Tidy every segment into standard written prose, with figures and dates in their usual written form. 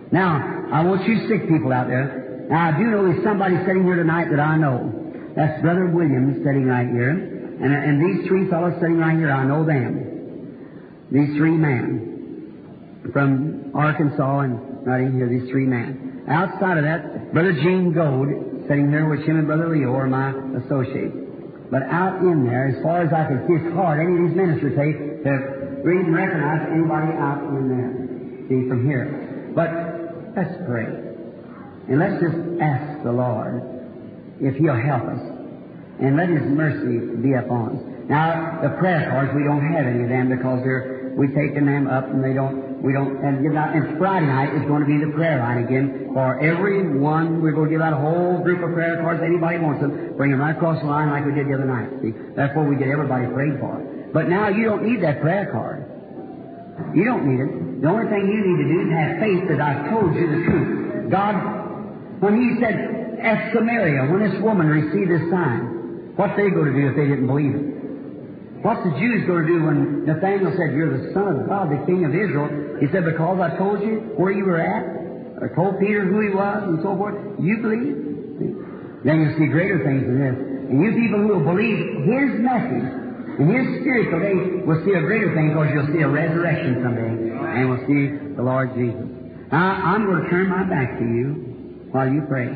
Now, I want you sick people out there. Now, I do know there's somebody sitting here tonight that I know. That's Brother Williams sitting right here. And these three fellows sitting right here, I know them. These three men from Arkansas and right in here, these three men. Outside of that, Brother Gene Gold sitting here, which him and Brother Leo are my associates. But out in there, as far as I can see, it's hard, any of these ministers say, to read and recognize anybody out in there. See, from here. But let's pray. And let's just ask the Lord if He'll help us. And let His mercy be upon us. Now, the prayer cards, we don't have any of them because we've taken them up and we don't, and give out. And Friday night is going to be the prayer line again. For every one, we're going to give out a whole group of prayer cards. Anybody wants them, bring them right across the line like we did the other night. See, therefore we get everybody prayed for. But now you don't need that prayer card. You don't need it. The only thing you need to do is have faith that I've told you the truth. God, when He said at Samaria, when this woman received this sign, what's they going to do if they didn't believe it? What's the Jews going to do when Nathanael said, "You're the Son of God, the King of Israel"? He said, "Because I told you where you were at, or told Peter who he was, and so forth, you believe." Then you'll see greater things than this. And you people who will believe His message and His Spirit today will see a greater thing, because you'll see a resurrection someday, and we'll see the Lord Jesus. Now, I'm going to turn my back to you while you pray.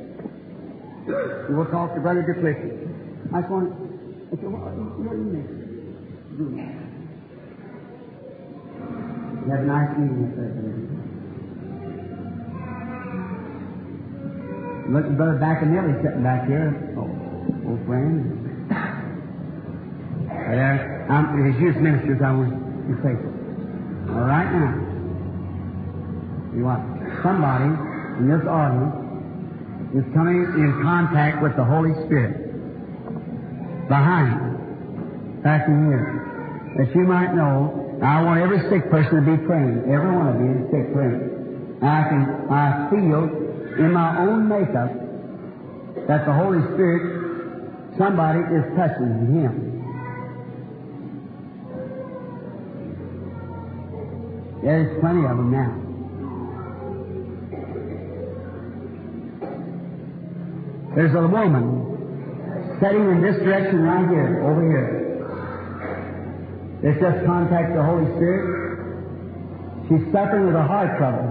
We'll talk to Brother Duplessis. I just want to... You have a nice meeting, sir. Look at Brother Baccanelli sitting back here. Oh, old friend. There, as youth ministers, I want you to say something. All right now. You want somebody in this audience is coming in contact with the Holy Spirit behind, back in here. That you might know, I want every sick person to be praying. Every one of you is sick praying. I feel in my own makeup that the Holy Spirit, somebody is touching Him. There's plenty of them now. There's a woman sitting in this direction right here, over here. Let's just contact the Holy Spirit. She's suffering with a heart trouble.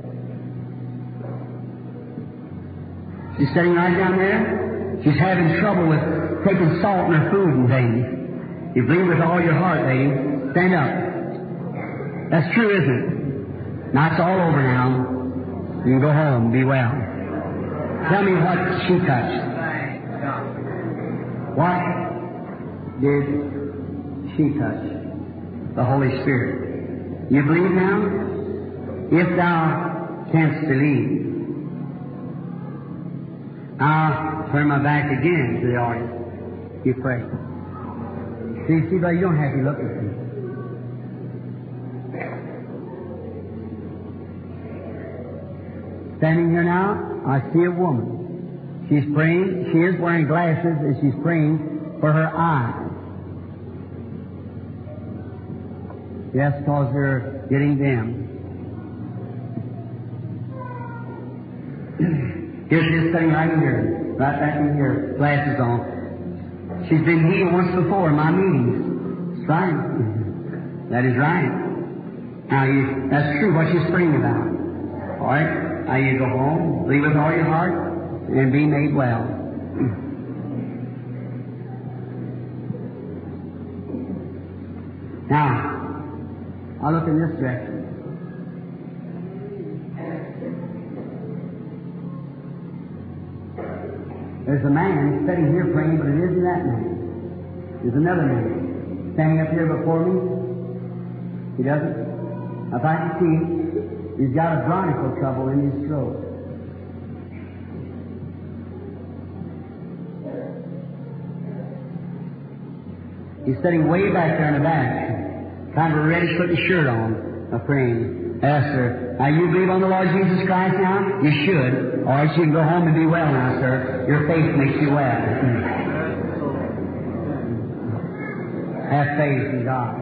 She's sitting right down there. She's having trouble with taking salt in her food and things. You believe with all your heart, lady. Stand up. That's true, isn't it? Now it's all over now. You can go home and be well. Tell me what she touched. What did she touch? The Holy Spirit. You believe now? If thou canst believe. I'll turn my back again to the audience. You pray. See, brother, you don't have to look at me. Standing here now, I see a woman. She's praying. She is wearing glasses as she's praying for her eyes. Yes, because they're getting dim. Here she is sitting right here, right back in here, glasses on. She's been healed once before in my meetings. That's right. That is right. Now, that's true what she's praying about. All right? Now you go home, believe with all your heart, and be made well. Now, I'll look in this direction. There's a man sitting here praying, but it isn't that man. There's another man standing up here before me. He doesn't. If I can see, he's got a bronchial trouble in his throat. He's sitting way back there in the back, kind of ready to put his shirt on, praying. Yes, sir. Now, you believe on the Lord Jesus Christ now? You should. Or else you can go home and be well now, sir. Your faith makes you well. Have faith in God.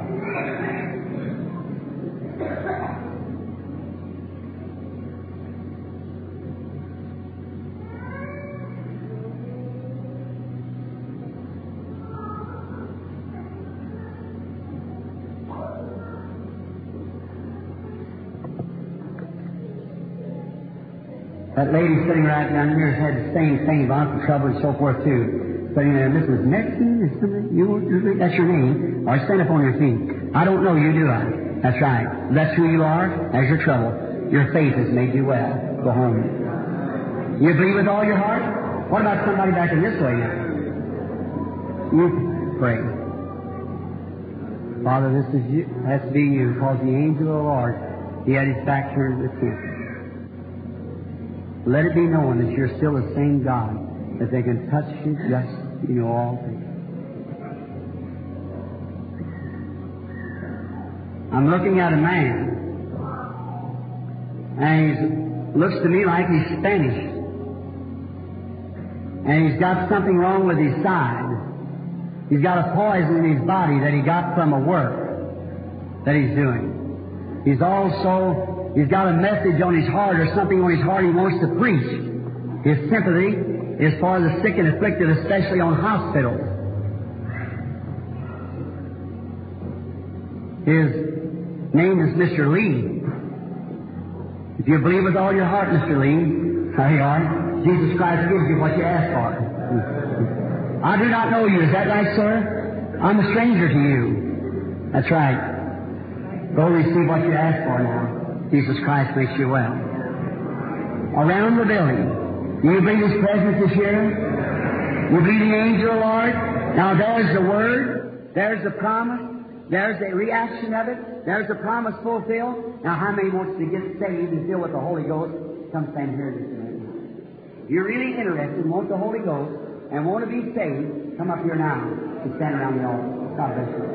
That lady sitting right down here has had the same thing, lots of trouble and so forth too. Sitting there, Mrs. Nixon, is something, that's your name. Or stand up on your feet. I don't know you, do I? That's right. That's who you are. There's your trouble. Your faith has made you well. Go home. You believe with all your heart? What about somebody back in this way now? You pray. Father, this is you. Has to be you, because the angel of the Lord, he had his back turned to the tent. Let it be known that you're still the same God, that they can touch you just, all things. I'm looking at a man, and he looks to me like he's Spanish. And he's got something wrong with his side. He's got a poison in his body that he got from a work that he's doing. He's got a message on his heart or something on his heart he wants to preach. His sympathy is for the sick and afflicted, especially on hospitals. His name is Mr. Lee. If you believe with all your heart, Mr. Lee, there you are. Jesus Christ gives you what you ask for. I do not know you. Is that right, sir? I'm a stranger to you. That's right. Go receive what you ask for now. Jesus Christ makes you well. Around the building, do you believe His presence is here? You believe the angel, Lord? Now there's the Word. There's the promise. There's the reaction of it. There's the promise fulfilled. Now how many wants to get saved and filled with the Holy Ghost? Come stand here this minute. If you're really interested and want the Holy Ghost and want to be saved, come up here now and stand around the altar. God bless you.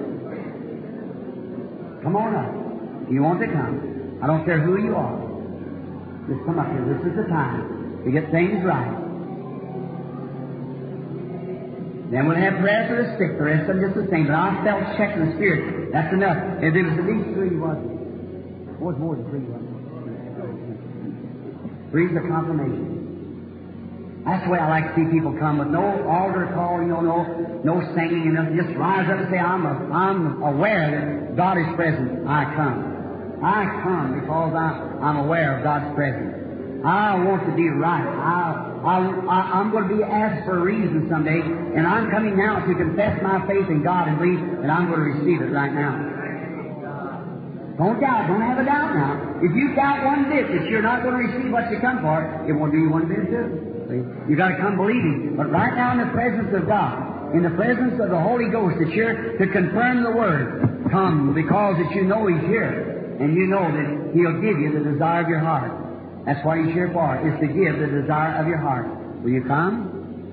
Come on up. If you want to come. I don't care who you are. Just come up here. This is the time to get things right. Then we'll have prayer for the sick. The rest of them just the same. But I felt check in the Spirit. That's enough. If it was at least three, wasn't it? It was more than three, wasn't it? Three's a confirmation. That's the way I like to see people come with no altar call, no singing, and nothing. Just rise up and say, I'm aware that God is present. I come. I come because I'm aware of God's presence. I want to be right. I'm going to be asked for a reason someday, and I'm coming now to confess my faith in God and believe that I'm going to receive it right now. Don't doubt. Don't have a doubt now. If you doubt one bit that you're not going to receive what you come for, it won't do you one bit too. You've got to come believing. But right now in the presence of God, in the presence of the Holy Ghost, that you're to confirm the Word, come because that you know He's here. And you know that He'll give you the desire of your heart. That's what He's here for, is to give the desire of your heart. Will you come?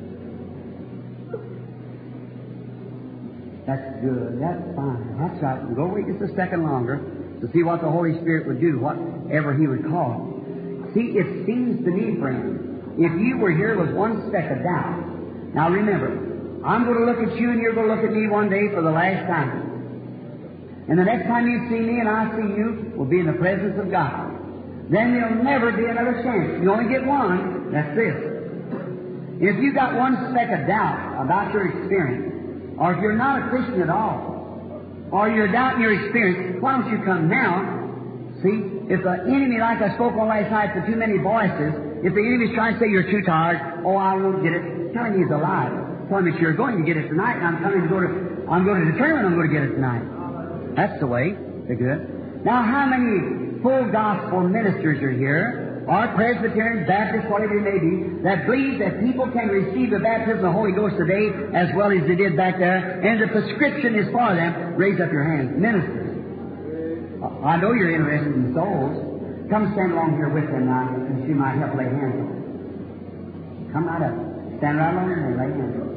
That's good. That's fine. That's right. We'll go wait just a second longer to see what the Holy Spirit would do, whatever He would call. See, it seems to me, friends, if you were here with one speck of doubt. Now remember, I'm going to look at you and you're going to look at me one day for the last time. And the next time you see me and I see you, we'll be in the presence of God. Then there'll never be another chance. You only get one. That's this. If you've got one speck of doubt about your experience, or if you're not a Christian at all, or you're doubting your experience, why don't you come now? See, if the enemy, like I spoke on last night, for too many voices, if the enemy's trying to say you're too tired, I won't get it, tell him he's a liar. Tell him that you're going to get it tonight, and I'm going to determine I'm going to get it tonight. That's the way. They're good. Now, how many full gospel ministers are here, or Presbyterians, Baptists, whatever it may be, that believe that people can receive the baptism of the Holy Ghost today as well as they did back there, and the prescription is for them? Raise up your hands. Ministers. I know you're interested in souls. Come stand along here with them now, and she might help lay hands on them. Come right up. Stand right along here and lay hands on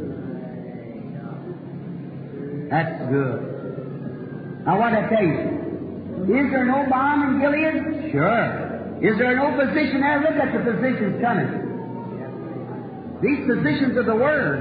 them. That's good. Now what did I tell you? Is there no balm in Gilead? Sure. Is there no physician there? Look at the physicians coming. These physicians of the Word,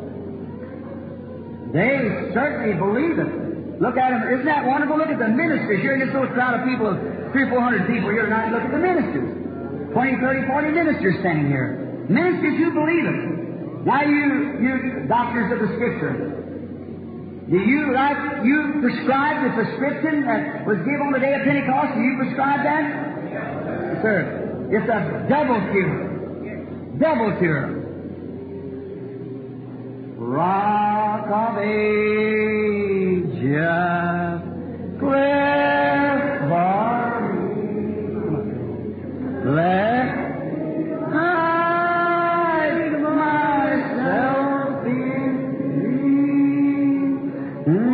they certainly believe it. Look at them. Isn't that wonderful? Look at the ministers. You're in this little crowd of people, 300 or 400 people here tonight. Look at the ministers. 20, 30, 40 ministers standing here. Ministers who believe it. Now you doctors of the Scripture, do you prescribe the prescription that was given on the day of Pentecost? Do you prescribe that? Yes, sir. It's a double cure. Double cure. Rock of Ages, clear for me. Let hide myself in thee.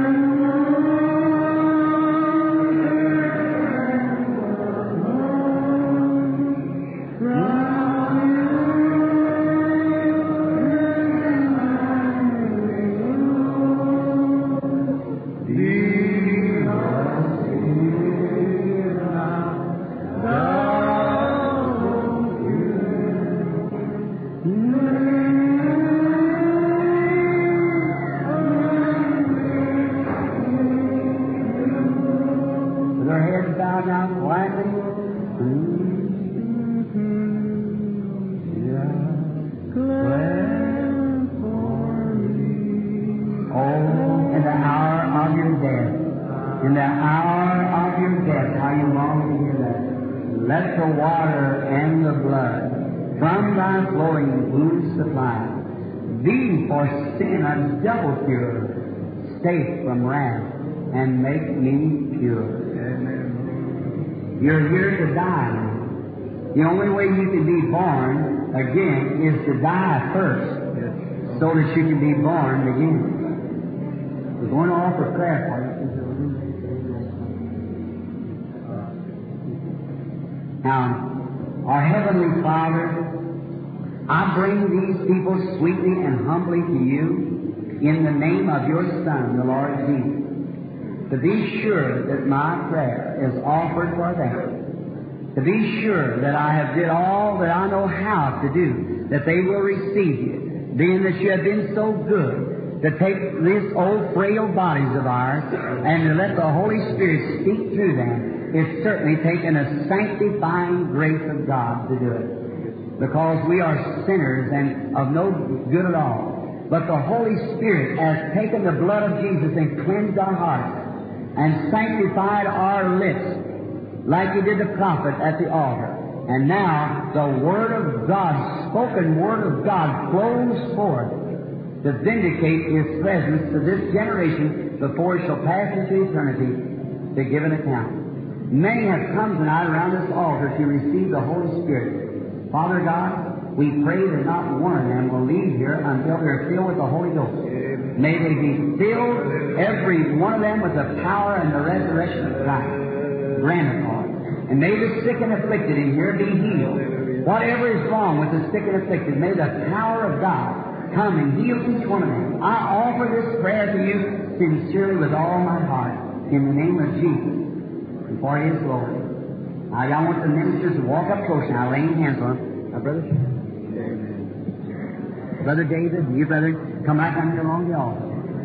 Double cure, safe from wrath, and make me pure. Amen. You're here to die. The only way you can be born again is to die first, so that you can be born again. We're going to offer prayer for you. Now, our Heavenly Father, I bring these people sweetly and humbly to you, in the name of your Son, the Lord Jesus, to be sure that my prayer is offered for them, to be sure that I have did all that I know how to do, that they will receive you, being that you have been so good to take these old frail bodies of ours and to let the Holy Spirit speak through them. It's certainly taken a sanctifying grace of God to do it, because we are sinners and of no good at all. But the Holy Spirit has taken the blood of Jesus and cleansed our hearts and sanctified our lips like He did the prophet at the altar. And now the Word of God, spoken Word of God, flows forth to vindicate His presence to this generation before it shall pass into eternity to give an account. Many have come tonight around this altar to receive the Holy Spirit. Father God, we pray that not one of them will leave here until they're filled with the Holy Ghost. May they be filled, every one of them, with the power and the resurrection of Christ. Grant it, Lord. And may the sick and afflicted in here be healed. Whatever is wrong with the sick and afflicted, may the power of God come and heal each one of them. I offer this prayer to you sincerely with all my heart, in the name of Jesus, and for His glory. Now, I want the ministers to walk up close now, laying hands on them. Now, brother. Brother David, you brother, come right down here along the altar.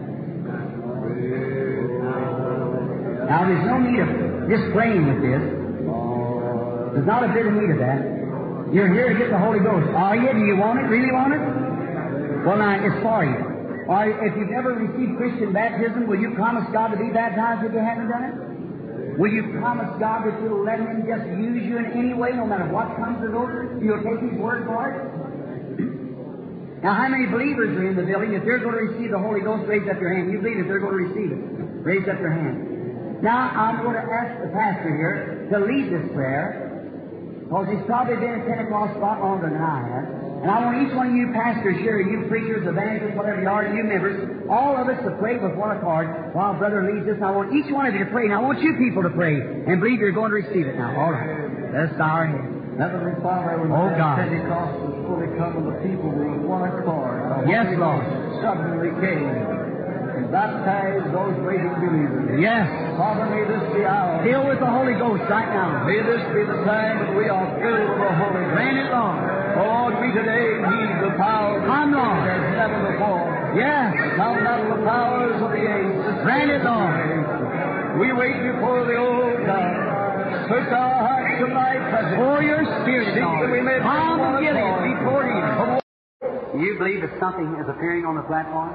Now, there's no need of just praying with this. There's not a bit of need of that. You're here to get the Holy Ghost. Are you? Do you want it? Really want it? Well, now, it's for you. Or if you've never received Christian baptism, will you promise God to be baptized if you haven't done it? Will you promise God that you'll let Him just use you in any way, no matter what comes or goes? You'll take His word for it? Now, how many believers are in the building? If they're going to receive the Holy Ghost, raise up your hand. You believe that they're going to receive it. Raise up your hand. Now, I'm going to ask the pastor here to lead this prayer, because he's probably been in Pentecost a lot longer than I have. And I want each one of you pastors here, you preachers, evangelists, whatever you are, you members, all of us to pray with one accord while Brother leads this. I want each one of you to pray. Now, I want you people to pray and believe you're going to receive it now. All right. Let's bow our heads. Heavenly Father, when Pentecost was fully come and the people were with one accord, yes, Lord, suddenly came and baptized those waiting believers. Yes. Father, may this be ours. Filled with the Holy Ghost right now. May this be the time that we are filled with the Holy Ghost. Grant it, Lord. Oh, Lord, we today need the power come, Lord, as never before. Yes. Come not the powers of the age. Grant it, Lord. We wait before the old God. Search our hearts tonight, present. For your Spirit, Lord. We may come and give it before Him. You believe that something is appearing on the platform?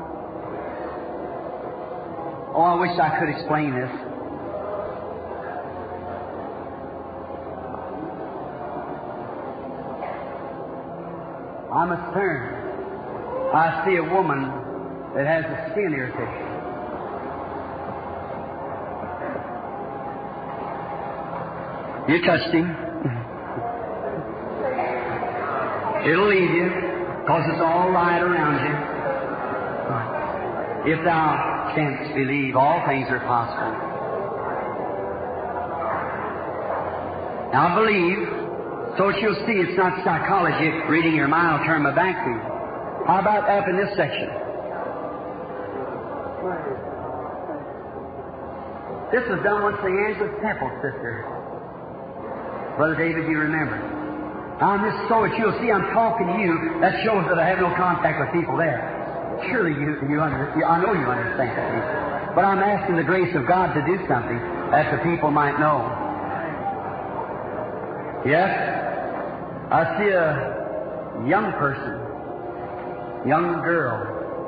Oh, I wish I could explain this. I must turn. I see a woman that has a skin irritation. You touched him. It'll leave you, because it's all right around you. If thou canst believe, all things are possible. Now believe, so that you'll see it's not psychology reading your mind. I'll turn my back to you. How about up in this section? This was done once in the Angelus Temple, sister. Brother David, you remember. Now, in this so that you'll see I'm talking to you, that shows that I have no contact with people there. Surely I know you understand that. But I'm asking the grace of God to do something that the people might know. Yes? I see a young person, young girl.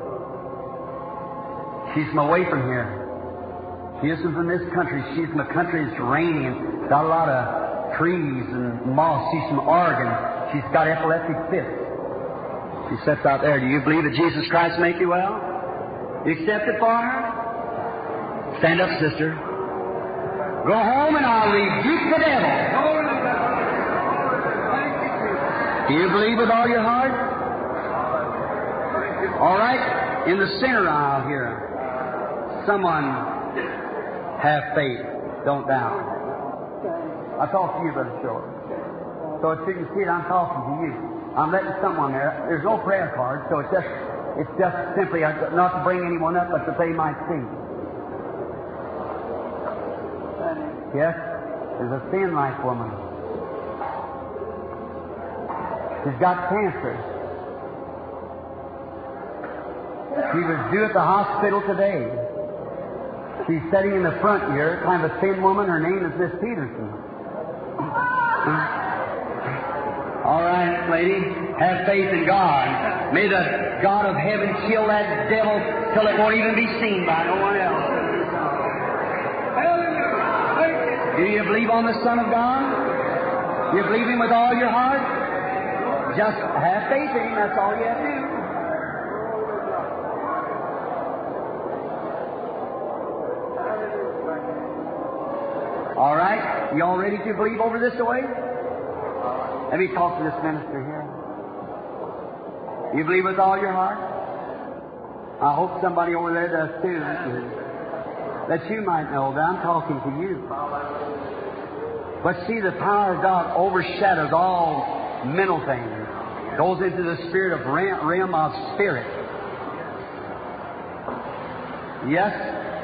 She's from away from here. She isn't from this country. She's from a country that's rainy and got a lot of trees and moss. She's from Oregon. She's got epileptic fits. She sits out there. Do you believe that Jesus Christ make you well? You accept it for her? Stand up, sister. Go home and I'll rebuke the devil. Do you believe with all your heart? All right. In the center aisle here, someone have faith. Don't doubt. I talk to you, Brother Short. So as you can see it, I'm talking to you. I'm letting someone there. There's no prayer card, so it's just simply not to bring anyone up, but that they might see. Yes, there's a thin-like woman. She's got cancer. She was due at the hospital today. She's sitting in the front here, kind of a thin woman. Her name is Miss Peterson. All right, lady, have faith in God. May the God of heaven kill that devil till it won't even be seen by no one else. Do you believe on the Son of God? You believe Him with all your heart? Just have faith in Him, that's all you have to do. All right, you all ready to believe over this way? Let me talk to this minister here. You believe with all your heart? I hope somebody over there does too. That you might know that I'm talking to you. But see, the power of God overshadows all mental things. Goes into the spirit of realm of spirit. Yes.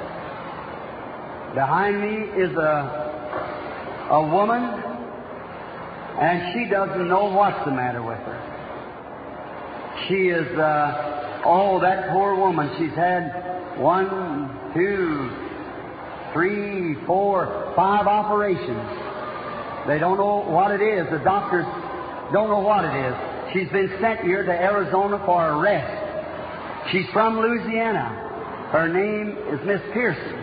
Behind me is a woman, and she doesn't know what's the matter with her. She is, that poor woman. She's had 1, 2, 3, 4, 5 operations. They don't know what it is. The doctors don't know what it is. She's been sent here to Arizona for a rest. She's from Louisiana. Her name is Miss Pearson.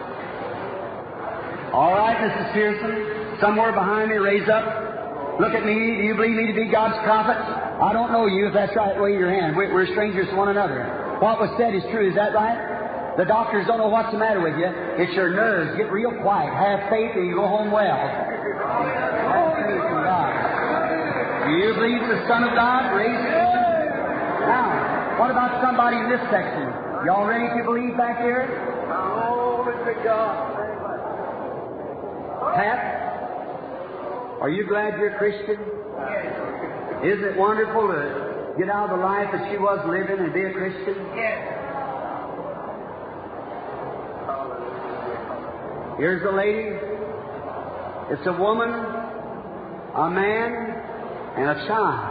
All right, Mrs. Pearson, somewhere behind me, raise up. Look at me. Do you believe me to be God's prophet? I don't know you. If that's right, wave your hand. We're strangers to one another. What was said is true. Is that right? The doctors don't know what's the matter with you. It's your nerves. Get real quiet. Have faith and you go home well. Have faith in God. Do you believe the Son of God raised him? Now, what about somebody in this section? Y'all ready to believe back here? Glory to God. Pat, are you glad you're a Christian? Yes. Isn't it wonderful to get out of the life that she was living and be a Christian? Yes. Here's a lady. It's a woman, a man, and a child.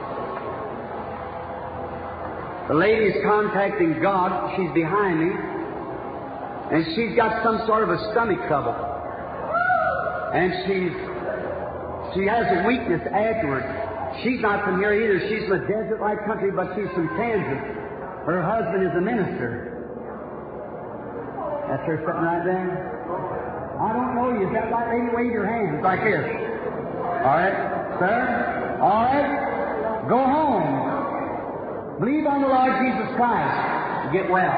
The lady is contacting God. She's behind me. And she's got some sort of a stomach trouble. And she has a weakness afterwards. She's not from here either. She's from a desert-like country, but she's from Kansas. Her husband is a minister. That's her sitting right there. I don't know you. Is that right, lady? Wave your hands like this. All right, sir. All right. Go home. Believe on the Lord Jesus Christ. Get well.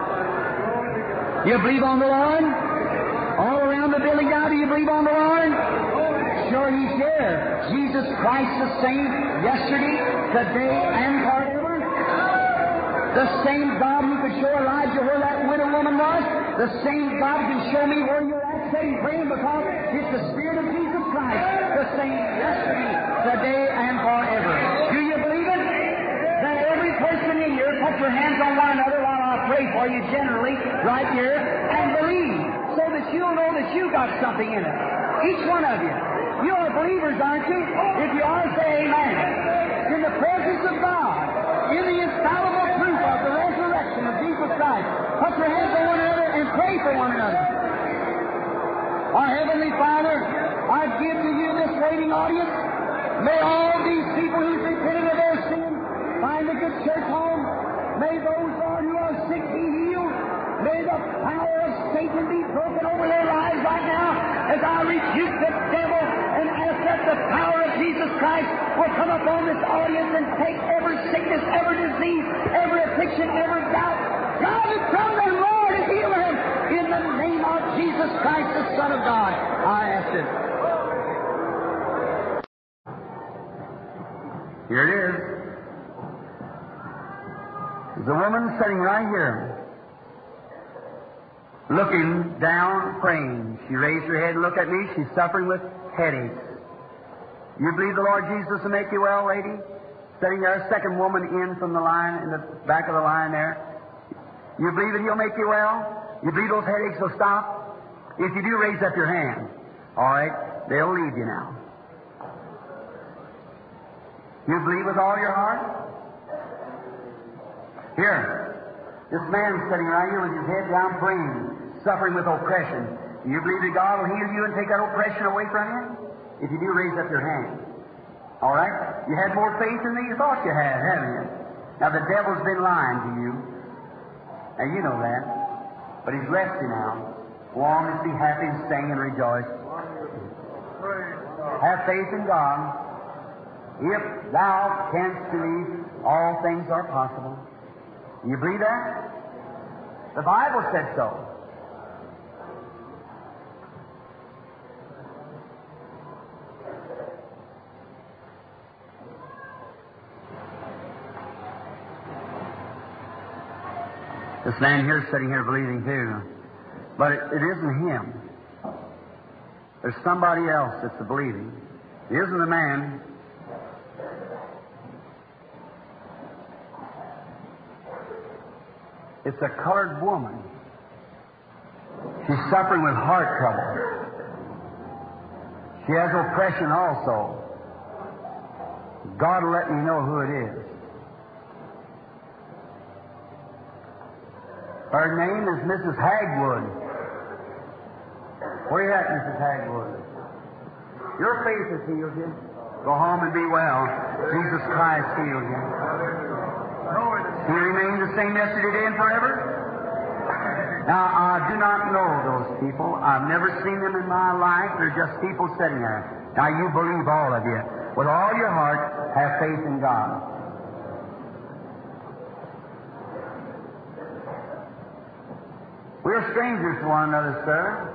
You believe on the Lord? All around the building now, do you believe on the Lord? Sure, He's here. Jesus Christ the same yesterday, today, and forever. The same God who could show Elijah where that widow woman was, the same God can show me where you're at sitting praying, because it's the Spirit of Jesus Christ, the same yesterday, today, and forever. Do you believe it? Then every person in here, put your hands on one another while I pray for you generally, right here, and believe, so that you'll know that you got something in it. Each one of you. You are believers, aren't you? If you are, say amen. In the presence of God, in the infallible proof of the resurrection of Jesus Christ, put your hands on one another and pray for one another. Our Heavenly Father, I give to you this waiting audience. May all these people who've repented of their sins find a good church home. May those, Lord, who are sick be healed. May the power of Satan be broken over their lives right now as I rebuke the devil and ask that the power of Jesus Christ will come upon this audience and take every sickness, every disease, every affliction, every doubt. God is from the Lord and heal him. In the name of Jesus Christ, the Son of God, I ask it. Here it is. There's a woman sitting right here, looking down, praying. She raised her head and looked at me. She's suffering with headaches. You believe the Lord Jesus will make you well, lady? Sitting there, second woman in from the line, in the back of the line there. You believe that He'll make you well? You believe those headaches will stop? If you do, raise up your hand. All right, they'll leave you now. You believe with all your heart? Here, this man's sitting right here with his head down praying, suffering with oppression. Do you believe that God will heal you and take that oppression away from you? If you do, raise up your hand. All right? You had more faith than you thought you had, haven't you? Now, the devil's been lying to you. Now, you know that. But he's left you now. Go on and be happy and sing and rejoice. Have faith in God. If thou canst believe, all things are possible. You believe that? The Bible said so. This man here is sitting here believing too. But it isn't him. There's somebody else that's believing. It isn't a man. It's a colored woman. She's suffering with heart trouble. She has oppression also. God will let me know who it is. Her name is Mrs. Hagwood. Where are you at, Mrs. Hagwood? Your faith has healed you. Go home and be well. Jesus Christ healed you. He remained the same yesterday, today, and forever? Now, I do not know those people. I've never seen them in my life. They're just people sitting there. Now, you believe, all of you. With all your heart, have faith in God. We're strangers to one another, sir.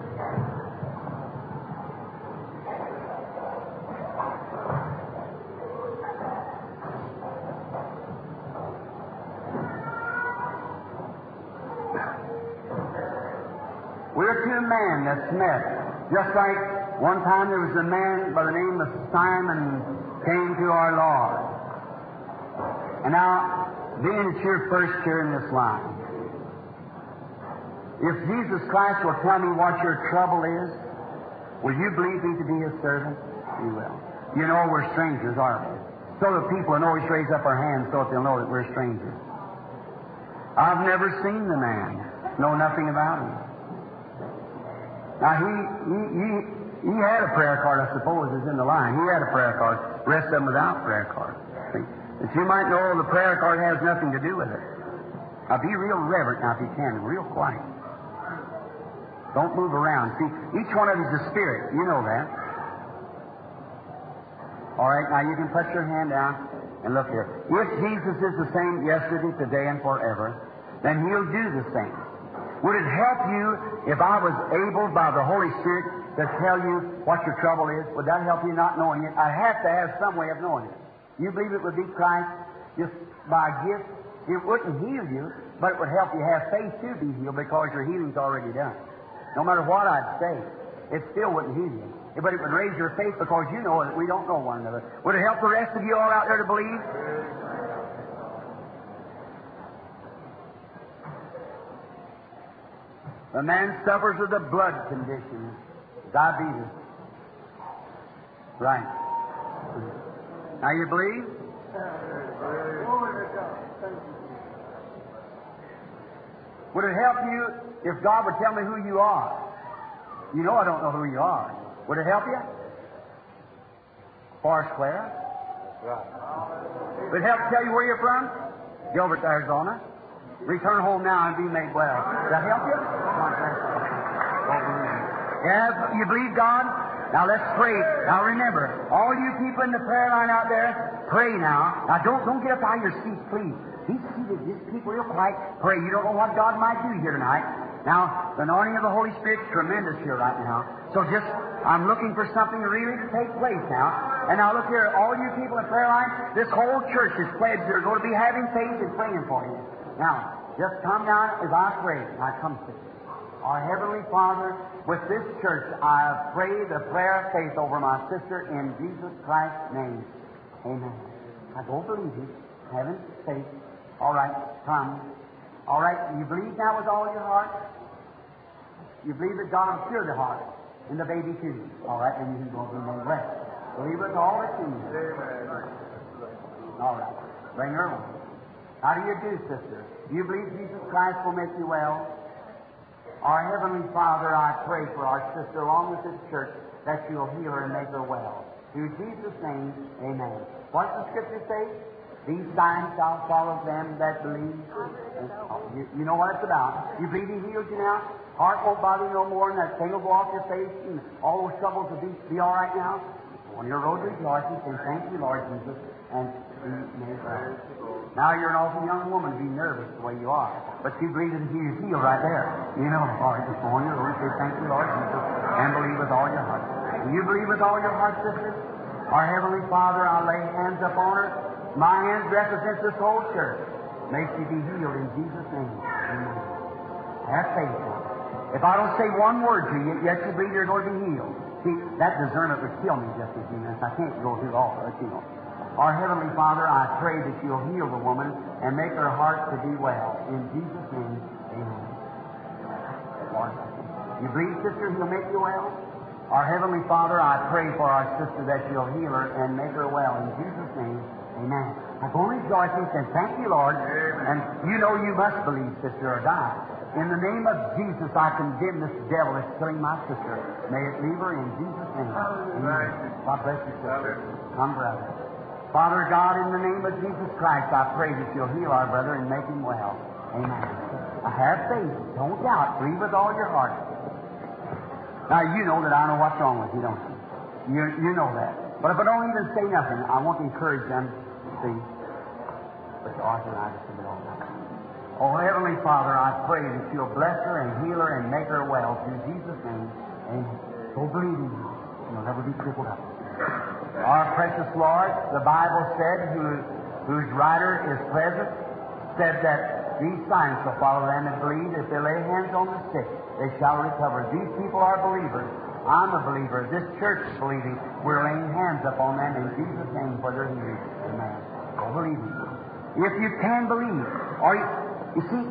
We're two men that's met. Just like one time there was a man by the name of Simon came to our Lord. And now, being that you're first here in this line, if Jesus Christ will tell me what your trouble is, will you believe me to be His servant? You will. You know we're strangers, aren't we? So that people will always raise up our hands so that they'll know that we're strangers. I've never seen the man, know nothing about him. Now, he had a prayer card, I suppose, is in the line. He had a prayer card. The rest of them without prayer card. See? That you might know the prayer card has nothing to do with it. Now, be real reverent now if you can, real quiet. Don't move around. See, each one of you is a spirit. You know that. All right, now you can put your hand down. And look here. If Jesus is the same yesterday, today, and forever, then He'll do the same. Would it help you if I was able by the Holy Spirit to tell you what your trouble is? Would that help you not knowing it? I have to have some way of knowing it. You believe it would be Christ just by a gift? It wouldn't heal you, but it would help you have faith to be healed because your healing's already done. No matter what I'd say, it still wouldn't heal you. But it would raise your faith because you know that we don't know one another. Would it help the rest of you all out there to believe? The man suffers with a blood condition, diabetes. Right. Now you believe? Would it help you if God would tell me who you are? You know I don't know who you are. Would it help you? Forest Square? Right. Would it help tell you where you're from? Gilbert, Arizona. Return home now and be made well. Does that help you? Yes, you believe God? Now let's pray. Now remember, all you people in the prayer line out there, pray now. Now don't get up out of your seats, please. Be seated. Just keep real quiet. Pray. You don't know what God might do here tonight. Now, the anointing of the Holy Spirit's tremendous here right now. So I'm looking for something really to take place now. And now look here, all you people in prayer line, this whole church is pledged they're going to be having faith and praying for you. Now, just come down as I pray. Now come sit. Our Heavenly Father, with this church, I pray the prayer of faith over my sister in Jesus Christ's name. Amen. I don't believe you. Having faith. All right, come. All right, you believe now with all your heart? You believe that God will cure the heart and the baby too. All right, and you're going to be made well. Believe with all that's in you. All right, bring her on. How do you do, sister? You believe Jesus Christ will make you well? Our Heavenly Father, I pray for our sister, along with this church, that you'll heal her and make her well. Through Jesus' name, amen. What's the Scripture say? These signs shall follow them that believe. You know what it's about. You believe He heals you now? Heart won't bother you no more, and that thing will go off your face, and all those troubles will be all right now. On your road to rejoicing, say, thank you, Lord Jesus, and be made well. Now you're an awful young woman, be nervous the way you are. But you believe that He's healed right there. You know, all right, just go on your road and say, thank you, Lord Jesus, and believe with all your heart. Do you believe with all your heart, sister? Our Heavenly Father, I lay hands upon her. My hands represent this whole church. May she be healed in Jesus' name. Amen. Have faith. If I don't say one word to you, yet you believe you're going to be healed. See, that discernment would kill me just a few minutes. I can't go through all of it, you know. Our Heavenly Father, I pray that you'll heal the woman and make her heart to be well. In Jesus' name, amen. Lord, you believe, sister, He'll make you well? Our Heavenly Father, I pray for our sister that you'll heal her and make her well. In Jesus' name, amen. I go rejoicing and thank you, Lord. Amen. And you know you must believe, sister, or die. In the name of Jesus, I condemn this devil that's killing my sister. May it leave her in Jesus' name. Amen. God bless you, sister. Come, brother. Father God, in the name of Jesus Christ, I pray that you'll heal our brother and make him well. Amen. I have faith. Don't doubt. Believe with all your heart. Now, you know that I know what's wrong with you, don't you? You know that. But if I don't even say nothing, I want to encourage them to see. But the arthritis of it all. Oh, Heavenly Father, I pray that you'll bless her and heal her and make her well. Through Jesus' name, amen. So believe in you. You'll never be crippled up. Our precious Lord, the Bible said, whose writer is present, said that these signs shall follow them that believe. If they lay hands on the sick, they shall recover. These people are believers. I'm a believer. This church is believing. We're laying hands upon them in Jesus' name for their healing. Amen. So believe me. If you can believe, or you see,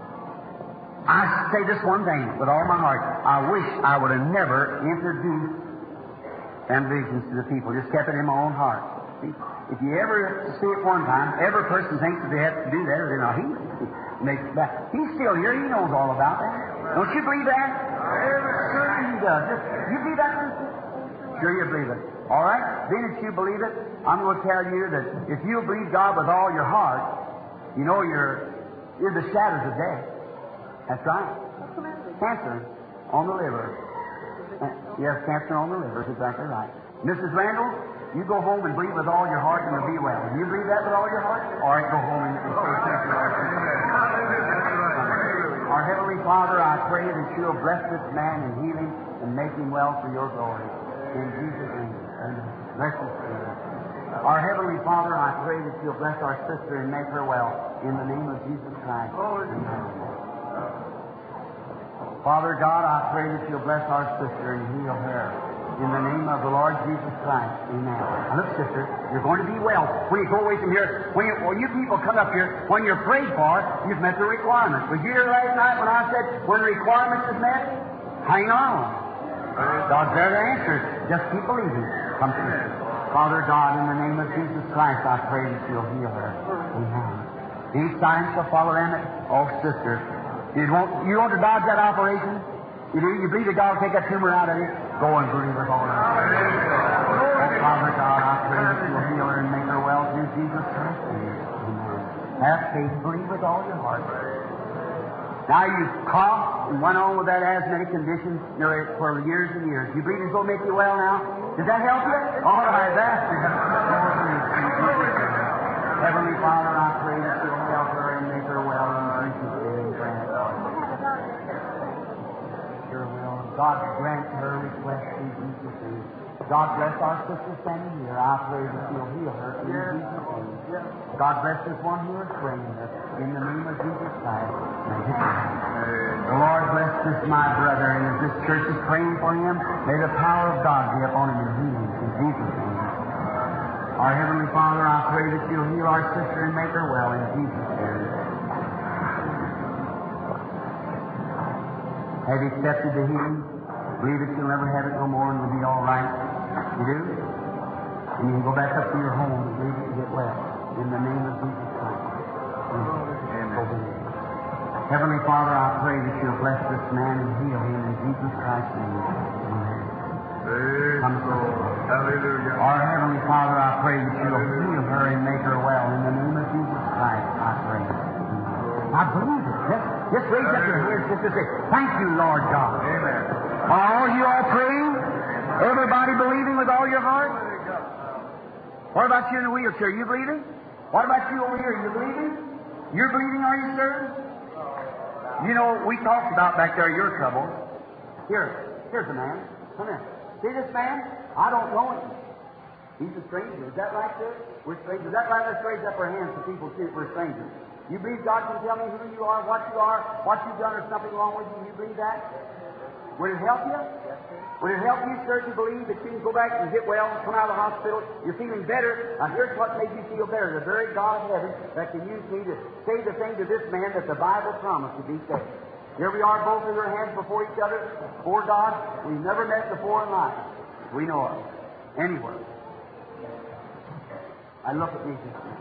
I say this one thing with all my heart. I wish I would have never introduced them visions to the people. Just kept it in my own heart. See, if you ever see it one time, every person thinks that they have to do that or they're not healed. He's still here. He knows all about that. Don't you believe that? Sure he does. You believe that? Sure you believe it. All right? Being that you believe it, I'm going to tell you that if you believe God with all your heart, you know you're the shadows of death. That's right. Cancer on the liver. Yes, cancer on the liver is exactly right. Mrs. Randall, You go home and believe with all your heart and you'll be well. Do you believe that with all your heart? All right, go home and say thank you, Lord. Our Heavenly Father, I pray that you'll bless this man and heal him and make him well for your glory. In Jesus' name. Amen. Bless us, Lord. Our Heavenly Father, I pray that you'll bless our sister and make her well. In the name of Jesus Christ. Amen. Father God, I pray that you'll bless our sister and heal her. In the name of the Lord Jesus Christ. Amen. Now look, sister, you're going to be well. When you go away from here, when you people come up here, when you're prayed for, you've met the requirements. Was you here last night when I said, when the requirements is met, hang on. God's there to answer. Just keep believing. Come to me. Father God, in the name of Jesus Christ, I pray that you'll heal her. Amen. These signs shall follow them. Oh, sister, you want to dodge that operation? You do? You believe that God will take that tumor out of you? Go and believe with all your heart. Oh, Father God, I pray that you'll heal her and make her well through Jesus Christ. Amen. Have faith. Believe with all your heart. Now you've coughed and went on with that asthmatic condition for years and years. You believe it's going to make you well now? Does that help you? All right, that's it. Heavenly Father, I pray that you'll help her and make her well in Jesus' name. God grant her request in Jesus' name. God bless our sister standing here. I pray that you'll heal her in Jesus' name. God bless this one who is praying her in the name of Jesus Christ. The Lord bless this my brother, and as this church is praying for him, may the power of God be upon him and heal him in Jesus' name. Our Heavenly Father, I pray that you'll heal our sister and make her well in Jesus' name. Have you accepted the healing? Believe that you'll never have it no more and it'll be all right. You do? And you can go back up to your home and believe that you get well. In the name of Jesus Christ. Amen. Heavenly Father, I pray that you'll bless this man and heal him in Jesus Christ's name. Amen. Hallelujah. Our Heavenly Father, I pray that you'll heal her and make her well. In the name of Jesus Christ, I pray. I believe it. Just raise up your hands just to say, thank you, Lord God. Amen. Are all you all praying? Everybody believing with all your heart? What about you in the wheelchair? You believing? What about you over here? You believing? You're believing, are you, sir? You know, we talked about back there your trouble. Here's a man. Come here. See this man? I don't know him. He's a stranger. Is that right, sir? We're strangers. Is that right? Let's raise up our hands so people see that we're strangers. You believe God can tell me who you are, what you've done, or something wrong with you? You believe that? Would it help you? Would it help you, sir, to believe that you can go back and get well and come out of the hospital? You're feeling better. Now, here's what makes you feel better. The very God of heaven that can use me to say the thing to this man that the Bible promised to be said. Here we are, both with our hands before each other, before God. We've never met before in life. We know of anywhere. I look at me just now.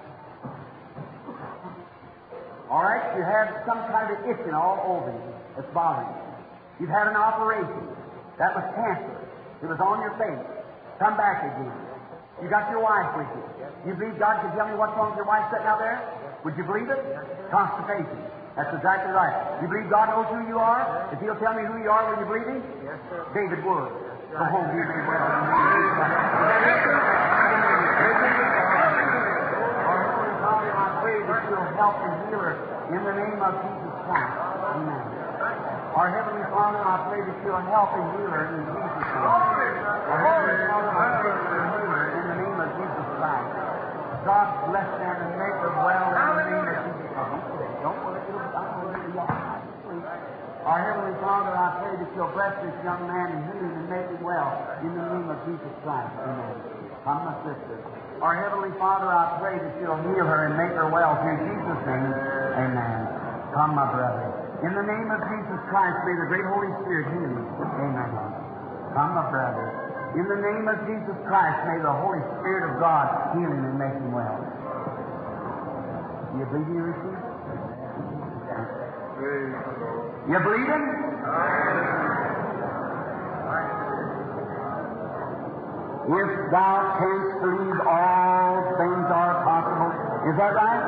All right, you have some kind of itching all over you that's bothering you. You've had an operation. That was cancer. It was on your face. Come back again. You got your wife with you. You believe God can tell me what's wrong with your wife sitting out there? Would you believe it? Constipation. That's exactly right. You believe God knows who you are? If He'll tell me who you are, will you believe Him? Yes, sir. David Wood. Go home, be made well. I pray that you'll help and heal her in the name of Jesus Christ. Amen. Our Heavenly Father, I pray that you'll help and heal her in Jesus' name. Our Heavenly Father, I pray that you'll heal her in the name of Jesus Christ. God bless them and make them well in the name of Jesus Christ. Don't worry, it'll be all right. Our Heavenly Father, I pray that you'll bless this young man and heal him and make him well in the name of Jesus Christ. Amen. Come, my sister. Our Heavenly Father, I pray that you'll heal her and make her well through Jesus' name. Amen. Come, my brother. In the name of Jesus Christ, may the great Holy Spirit heal you. Amen. Come, my brother. In the name of Jesus Christ, may the Holy Spirit of God heal him and make him well. You believe you receive? You believe him? If thou canst believe, all things are possible. Is that right?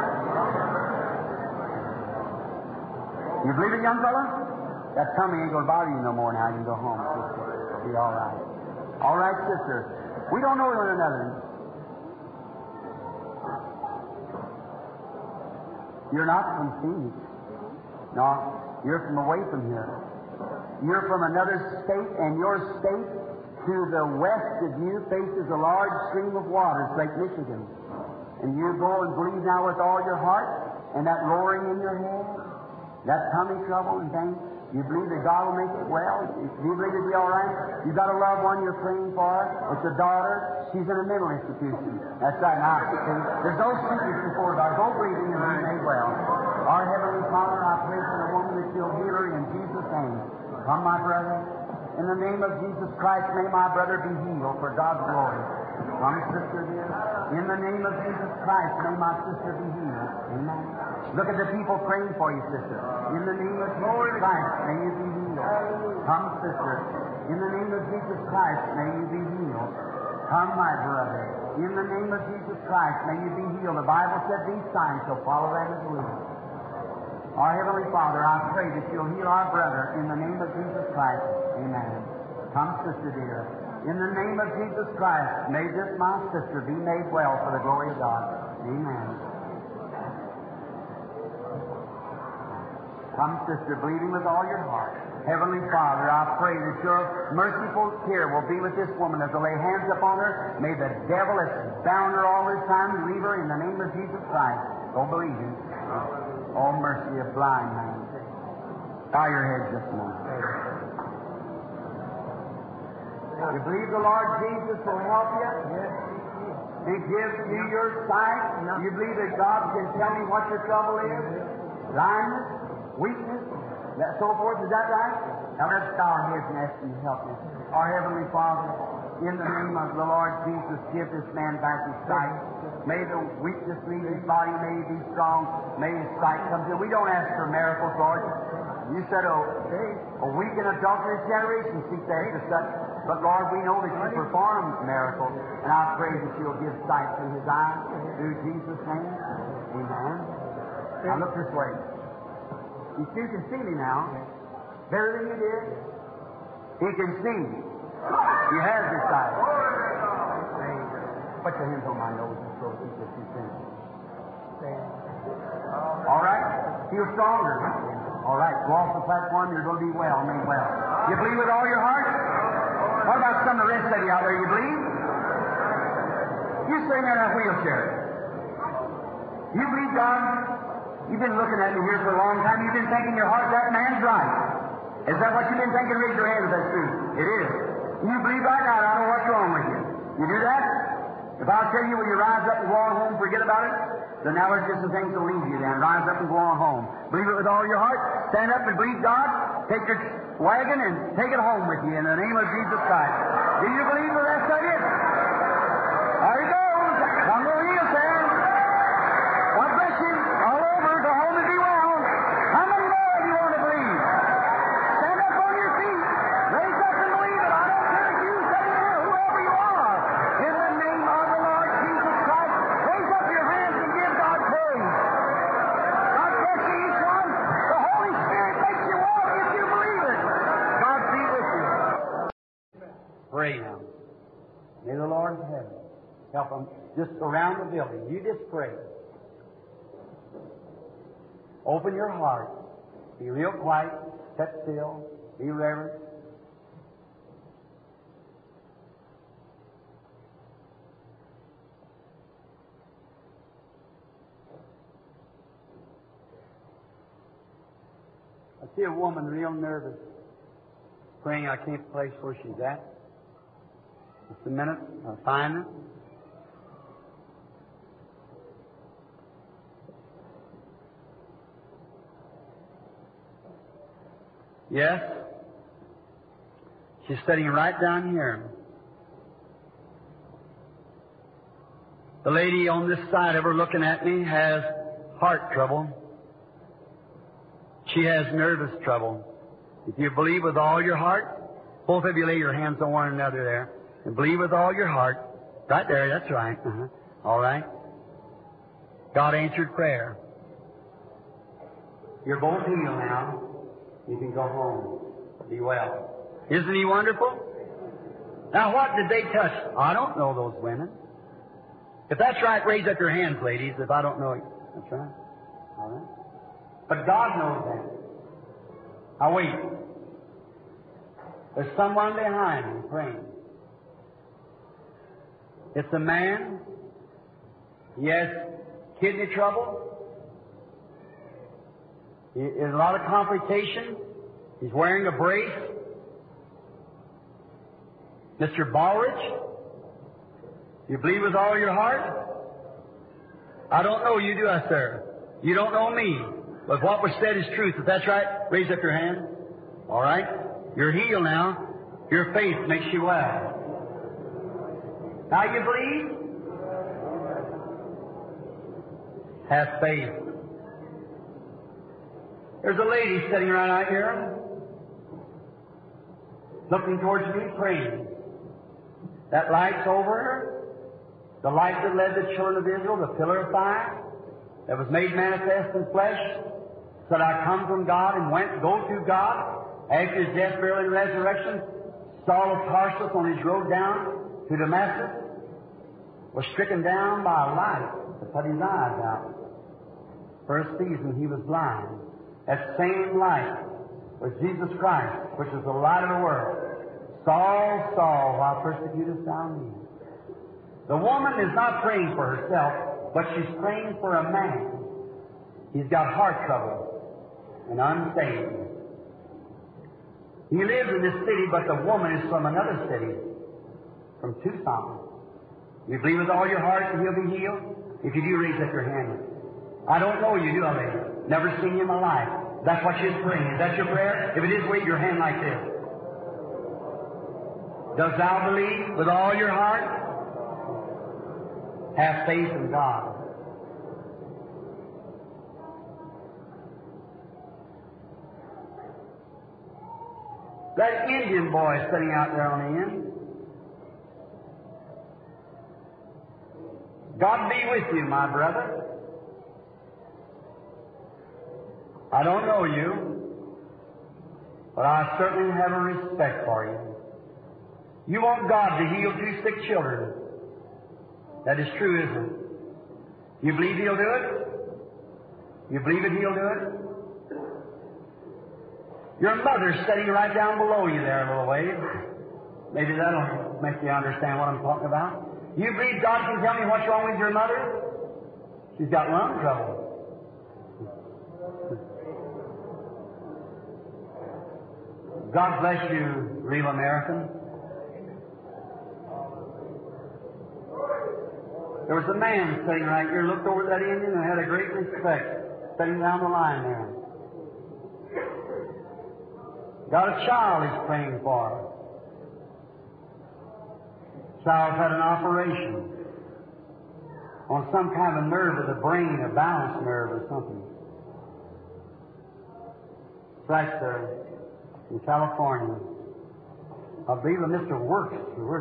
You believe it, young fella? That tummy ain't going to bother you no more now. You can go home. It'll be all right. All right, sister. We don't know one another. You're not from Phoenix. No, you're from away from here. You're from another state, and your state to the west of you faces a large stream of waters, Lake Michigan. And you go and believe now with all your heart, and that roaring in your head, that tummy trouble and things, you believe that God will make it well? Do you believe it'll be all right? You've got a loved one you're praying for. It's a daughter. She's in a mental institution. That's right. Now, there's no secrets before God. Go believing and be made well. Our Heavenly Father, I pray for the woman that you'll heal her in Jesus' name. Come, my brother. In the name of Jesus Christ, may my brother be healed for God's glory. Come, sister dear. In the name of Jesus Christ, may my sister be healed. Amen. Look at the people praying for you, sister. In the name of Jesus Christ, may you be healed. Come, sister. In the name of Jesus Christ, may you be healed. Come, my brother. In the name of Jesus Christ, may you be healed. The Bible said these signs shall follow them that believe. Our Heavenly Father, I pray that you'll heal our brother in the name of Jesus Christ. Amen. Come, sister dear. In the name of Jesus Christ, may this my sister be made well for the glory of God. Amen. Come, sister, believing with all your heart. Heavenly Father, I pray that your merciful care will be with this woman as I lay hands upon her. May the devil that's bound her all this time leave her in the name of Jesus Christ. Go believe him. Oh, mercy of blind man. Bow your head just a moment. You believe the Lord Jesus will help you? Yes. He gives you your sight. You believe that God can tell me what your trouble is? Blindness? Weakness? That so forth? Is that right? Now let's bow our heads and ask Him to help us. Our Heavenly Father, in the name of the Lord Jesus, give this man back his sight. May the weakness leave his body. May he be strong. May his sight come to him. We don't ask for miracles, Lord. You said, a weak and adulterous generation seek after such. But Lord, we know that you perform miracles. And I pray that you'll give sight to his eyes. Through Jesus' name. Amen. Now look this way. You can see me now. Better than you did. He can see. He has his sight. Put your hands on my nose and throat. Keep this in sync. All right? Feel stronger. All right. Go off the platform. You're going to be well, made well. You believe with all your heart? What about some of the rest of you out there? You believe? You sitting there in that wheelchair. You believe God? You've been looking at me here for a long time. You've been thinking in your heart that man's right. Is that what you've been thinking? Raise your hand if that's true. It is. You believe right now. I don't know what's wrong with you. You do that? If I'll tell you, will you rise up and go on home, forget about it? Then now there's just some things to leave you then. Rise up and go on home. Believe it with all your heart. Stand up and believe God. Take your wagon and take it home with you in the name of Jesus Christ. Do you believe the rest of it? There he goes. One more wheelchair. God bless you. All over. Go home and be well. How many more do you want to believe? Stand up on your feet. Raise up and believe it. I don't care if you sitting there, whoever you are. In the name of the Lord Jesus Christ, raise up your hands and give God praise. God bless you, each one. The Holy Spirit makes you walk if you believe it. God be with you. Pray now. May the Lord of heaven help them just around the building. You just pray. Open your heart. Be real quiet. Sit still. Be reverent. I see a woman real nervous, praying. I can't place where she's at. Just a minute. I'll find her. Yes. She's sitting right down here. The lady on this side of her looking at me has heart trouble. She has nervous trouble. If you believe with all your heart, both of you lay your hands on one another there, and believe with all your heart. Right there, that's right. All right. God answered prayer. You're both healed now. You can go home. Be well. Isn't He wonderful? Now, what did they touch? I don't know those women. If that's right, raise up your hands, ladies, if I don't know you. That's right. All right. But God knows that. Now, wait. There's someone behind me praying. It's a man. He has kidney trouble. There's a lot of complication. He's wearing a brace. Mr. Baldridge, you believe with all your heart? I don't know you, do I, sir? You don't know me. But what was said is truth. If that's right, raise up your hand. All right? You're healed now. Your faith makes you well. Now you believe? Have faith. There's a lady sitting right out here, looking towards me, praying. That light's over her. The light that led the children of Israel, the pillar of fire, that was made manifest in flesh, said, I come from God and go to God. After his death, burial, and resurrection, Saul of Tarsus on his road down to Damascus was stricken down by a light that put his eyes out. For a season he was blind. That same light was Jesus Christ, which is the light of the world. Saul, Saul, why persecutest thou me? The woman is not praying for herself, but she's praying for a man. He's got heart trouble and unsaved. He lives in this city, but the woman is from another city, from Tucson. You believe with all your heart that he'll be healed? If you do, raise up your hand. I don't know you, do I, lady? Never seen you in my life. That's what she's praying. Is that your prayer? If it is, wave your hand like this. Does thou believe with all your heart? Have faith in God. That Indian boy sitting out there on the end. God be with you, my brother. I don't know you, but I certainly have a respect for you. You want God to heal 2 sick children. That is true, isn't it? You believe He'll do it? You believe that He'll do it? Your mother's sitting right down below you there a little ways. Maybe that'll make you understand what I'm talking about. You believe God can tell me what's wrong with your mother? She's got lung trouble. God bless you, real American. There was a man sitting right here, looked over at that Indian and had a great respect, sitting down the line there. Got a child he's praying for. Child's had an operation on some kind of a nerve of the brain, a balance nerve or something. It's right there in California. I believe a Mr. Works.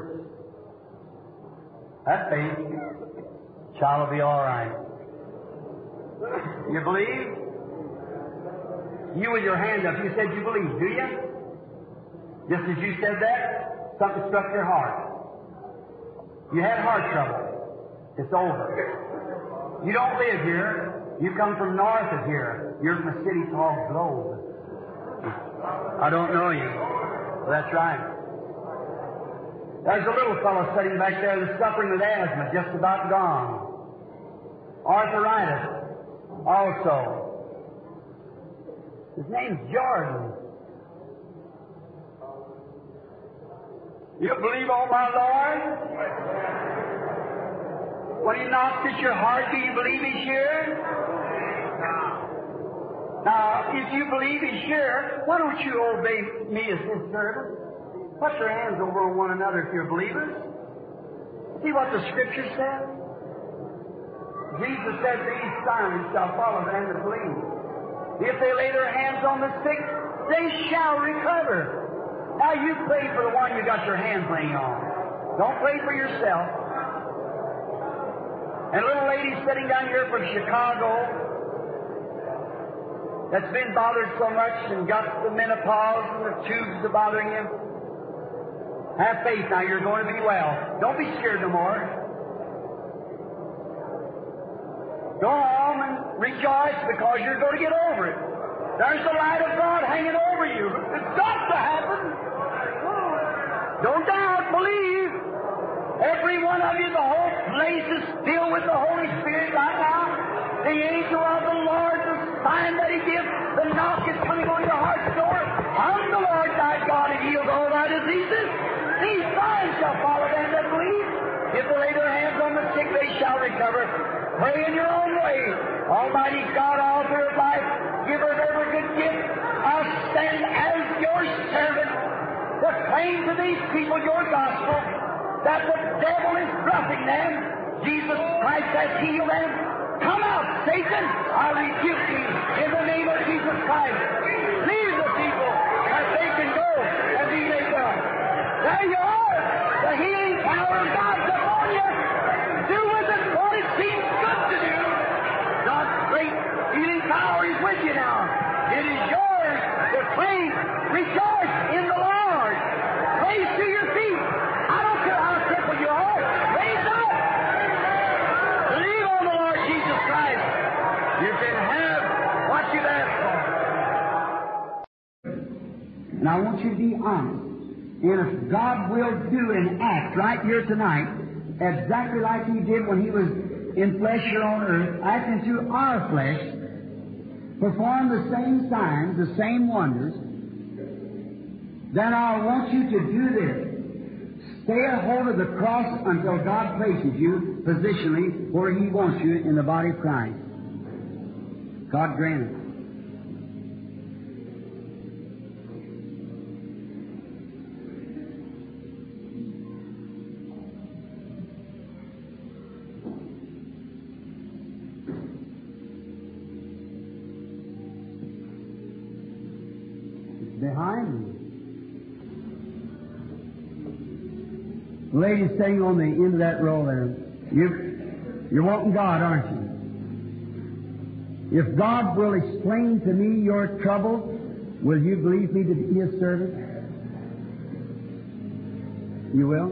That baby, child will be all right. You believe? You with your hand up, you said you believe, do you? Just as you said that, something struck your heart. You had heart trouble. It's over. You don't live here. You come from north of here. You're from a city called Globe. I don't know you. Well, that's right. There's a little fellow sitting back there that's suffering with asthma, just about gone. Arthritis, also. His name's Jordan. You believe on my Lord? When He knocks at your heart, do you believe He's here? Now, if you believe He's here, why don't you obey me as His servant? Put your hands over one another if you're believers. See what the Scripture says? Jesus said, these signs shall follow them that believe. If they lay their hands on the sick, they shall recover. Now you pray for the one you got your hands laying on. Don't pray for yourself. And a little lady sitting down here from Chicago that's been bothered so much and got the menopause and the tubes are bothering him. Have faith now. You're going to be well. Don't be scared no more. Go home and rejoice because you're going to get over it. There's the light of God hanging over you. It's got to happen. Don't doubt. Believe. Every one of you, the whole place is filled with the Holy Spirit right now. The angel of the Lord, the sign that He gives, the knock is coming on your heart's door. I'm the Lord thy God, and heals all thy diseases. These signs shall follow them that believe. If they lay their hands on the sick, they shall recover. Pray in your own way. Almighty God, author of life, giver of every good gift, I'll stand as your servant, proclaim to these people your gospel, that the devil is roughing them. Jesus Christ has healed them. Come out, Satan! I rebuke you in the name of Jesus Christ. Leave the people that they can go and be made well. There you are! The healing power of God's upon you. Do with it what it seems good to do. God's great healing power is with you now. It is yours to claim. Rejoice in the Lord. Raise to your feet. I don't care how simple you are. Raise up. Believe on the Lord Jesus Christ. You can have what you've asked for. And I want you to be honest. And if God will do and act right here tonight, exactly like He did when He was in flesh here on earth, act into our flesh, perform the same signs, the same wonders, then I want you to do this. Stay a hold of the cross until God places you positionally where He wants you in the body of Christ. God grant it. Behind me. The lady sitting on the end of that row there. You're wanting God, aren't you? If God will explain to me your trouble, will you believe me to be His servant? You will?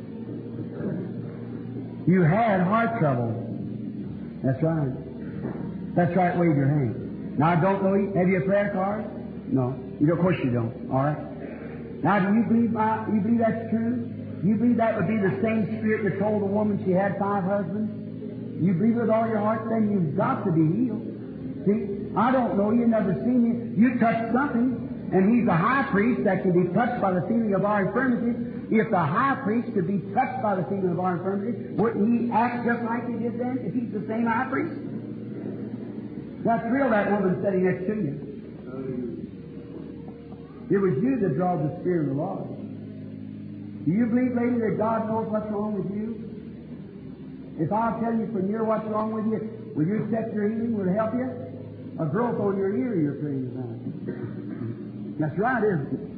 You had heart trouble. That's right. That's right. Wave your hand. Now, I don't know. Have you a prayer card? No. Of course you don't. All right. Now, do you believe that's true? You believe that would be the same spirit that told the woman she had 5 husbands? You believe with all your heart, then you've got to be healed. See, I don't know. You've never seen me. You touched something, and He's the high priest that can be touched by the feeling of our infirmities. If the high priest could be touched by the feeling of our infirmities, wouldn't He act just like He did then if He's the same high priest? Now, thrill that woman sitting next to you. It was you that drawed the Spirit of the Lord. Do you believe, lady, that God knows what's wrong with you? If I'll tell you from here what's wrong with you, will you accept your healing? Will it help you? A growth on your ear you're praying about. That's right, isn't it?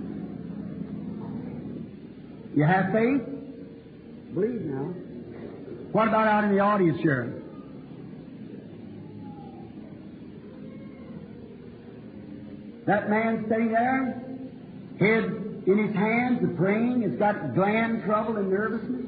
You have faith? Believe now. What about out in the audience here? That man sitting there, head in his hands, praying, has got gland trouble and nervousness.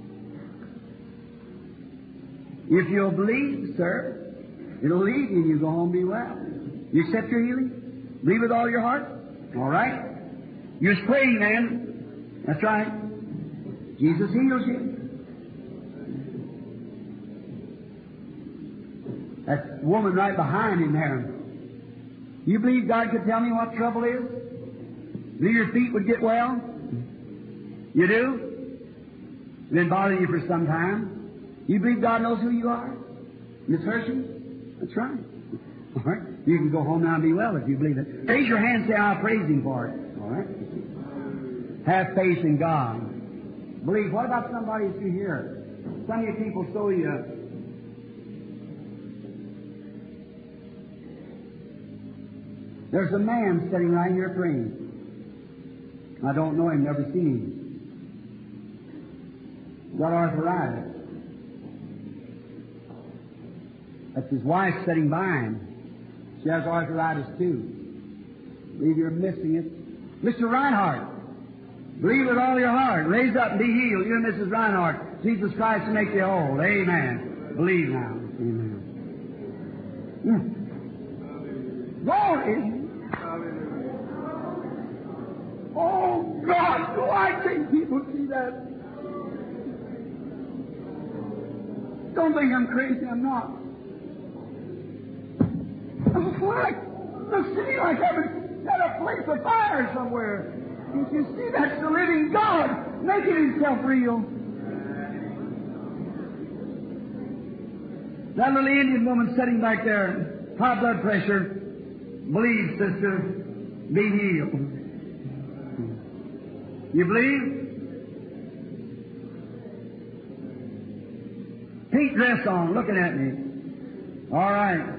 If you'll believe, sir, it'll leave you and you go home and be well. You accept your healing? Believe with all your heart? All right. You're praying, man. That's right. Jesus heals you. That woman right behind him there. You believe God could tell me what trouble is? Believe your feet would get well? You do? It's been bothering you for some time. You believe God knows who you are? Miss Hershey? That's right. All right. You can go home now and be well if you believe it. Raise your hand and say, I'll praise Him for it. All right? Have faith in God. Believe. What about somebody through here? Some of you people so you... There's a man sitting right here praying. I don't know him, never seen him. He's got arthritis. That's his wife sitting by him. She has arthritis too. Believe you're missing it. Mr. Reinhardt, Believe with all your heart. Raise up and be healed. You and Mrs. Reinhardt. Jesus Christ will make you whole. Amen. Believe now. Amen. Glory. Oh, God, do I think people see that? Don't think I'm crazy. I'm not. It's like the city like heaven set a place of fire somewhere. You see, that's the living God making Himself real. That little Indian woman sitting back there, high blood pressure, believe, sister, be healed. You believe? Pink dress on, looking at me. All right.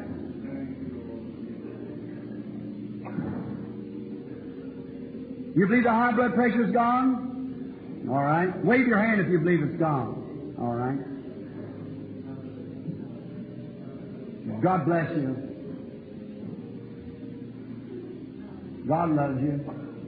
You believe the high blood pressure's gone? All right. Wave your hand if you believe it's gone. All right. God bless you. God loves you.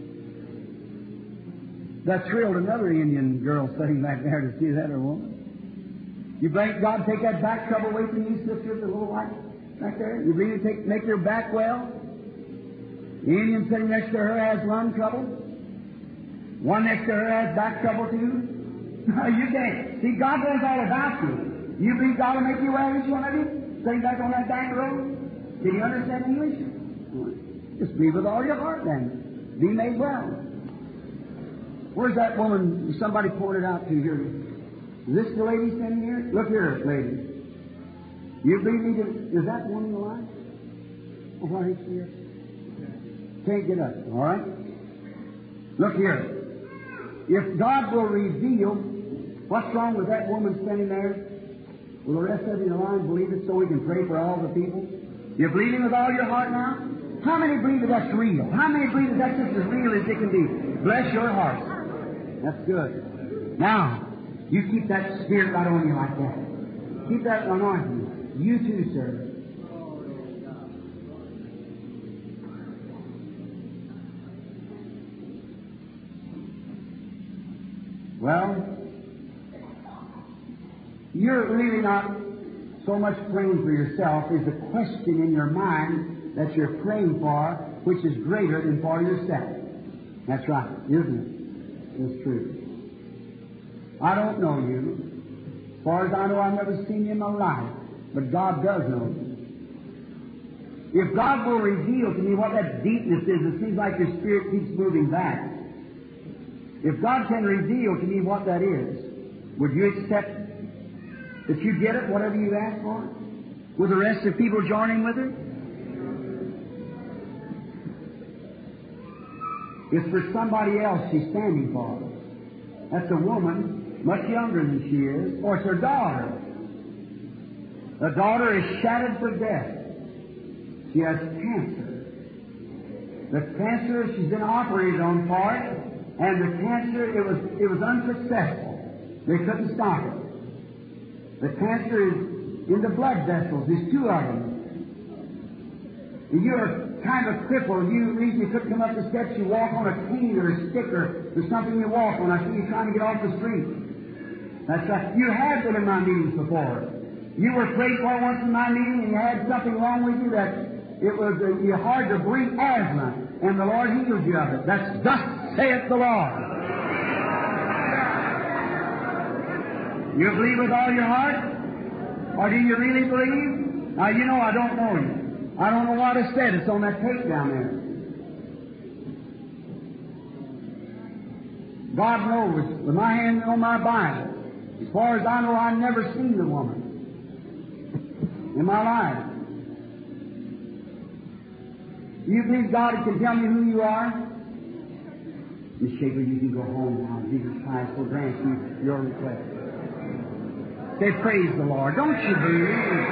That thrilled another Indian girl sitting back there to see that her woman. You believe God take that back trouble away from you, sister, the little white back there? You believe it make your back well? The Indian sitting next to her has lung trouble. One next to her has back trouble too. You can't. See, God knows all about you. You believe God will make you well, each one of you? Sitting back on that back road? Did you understand English? Just believe with all your heart then. Be made well. Where's that woman somebody pointed out to here? Is this the lady standing here? Look here, lady. You believe me? Is that the one in the line? Oh, what is she here? Can't get up, all right? Look here. If God will reveal what's wrong with that woman standing there, will the rest of you in the line believe it so we can pray for all the people? You're believing with all your heart now? How many believe that that's real? How many believe that that's just as real as it can be? Bless your heart. That's good. Now, you keep that spirit right on you like that. Keep that anointing. You too, sir. Well, you're really not so much praying for yourself. There's a question in your mind that you're praying for, which is greater than for yourself. That's right, isn't it? It's true. I don't know you. As far as I know, I've never seen you in my life. But God does know you. If God will reveal to me what that deepness is, it seems like your spirit keeps moving back. If God can reveal to me what that is, would you accept that you get it, whatever you ask for? Will the rest of the people joining with her? It's for somebody else she's standing for. That's a woman much younger than she is, or it's her daughter. The daughter is shattered for death. She has cancer. The cancer, she's been operated on for it, and the cancer, it was unsuccessful. They couldn't stop it. The cancer is in the blood vessels. There's two of them. You're kind of crippled. You couldn't come up the steps. You walk on a cane or a stick or something you walk on. I see you trying to get off the street. That's right. You have been in my meetings before. You were prayed for once in my meeting, and you had something wrong with you that it was you hard to breathe, asthma, and the Lord healed you of it. That's thus saith the Lord. You believe with all your heart? Or do you really believe? Now, you know I don't know you. I don't know what I said. It's on that tape down there. God knows, with my hand on my Bible, as far as I know, I've never seen the woman in my life. You believe God can tell me who you are? Miss Shaver, you can go home now. Jesus Christ will grant you your request. Say, praise the Lord. Don't you believe?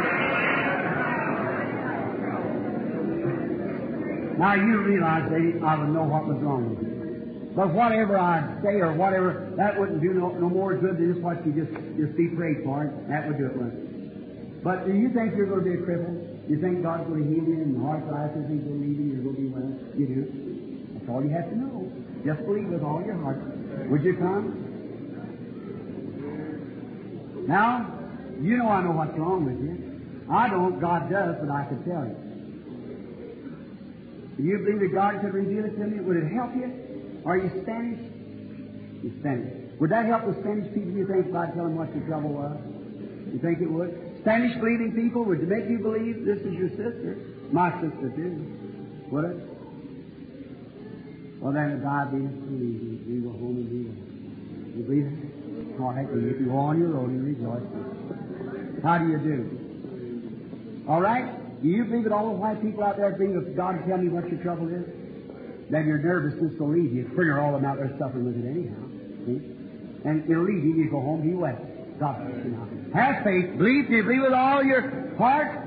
Now you realize, lady, I would know what was wrong with you. But whatever I'd say or whatever, that wouldn't do no more good than just what you just be prayed for. That would do it, wouldn't it? But do you think you're going to be a cripple? You think God's going to heal you and the arthritis is going to leave you, you're going to be well? You do. That's all you have to know. Just believe with all your heart. Would you come? Now, you know I know what's wrong with you. I don't. God does, but I could tell you. Do you believe that God could reveal it to me? Would it help you? Are you Spanish? You're Spanish. Would that help the Spanish people, you think, if I tell them what your trouble was? You think it would? Spanish-believing people, would it make you believe this is your sister? My sister, too. Would it? Well, then, if God be believe, we go home and be well. You believe it? All right, then if you go on your road and rejoice. How do you do? All right? Do you believe that all the white people out there believe that God will tell me what your trouble is? Then your nervousness will leave you. Figure all of them out there suffering with it anyhow. See? And it'll leave you. You go home, be well. God bless you now. Have faith. Believe. Do you believe with all your heart?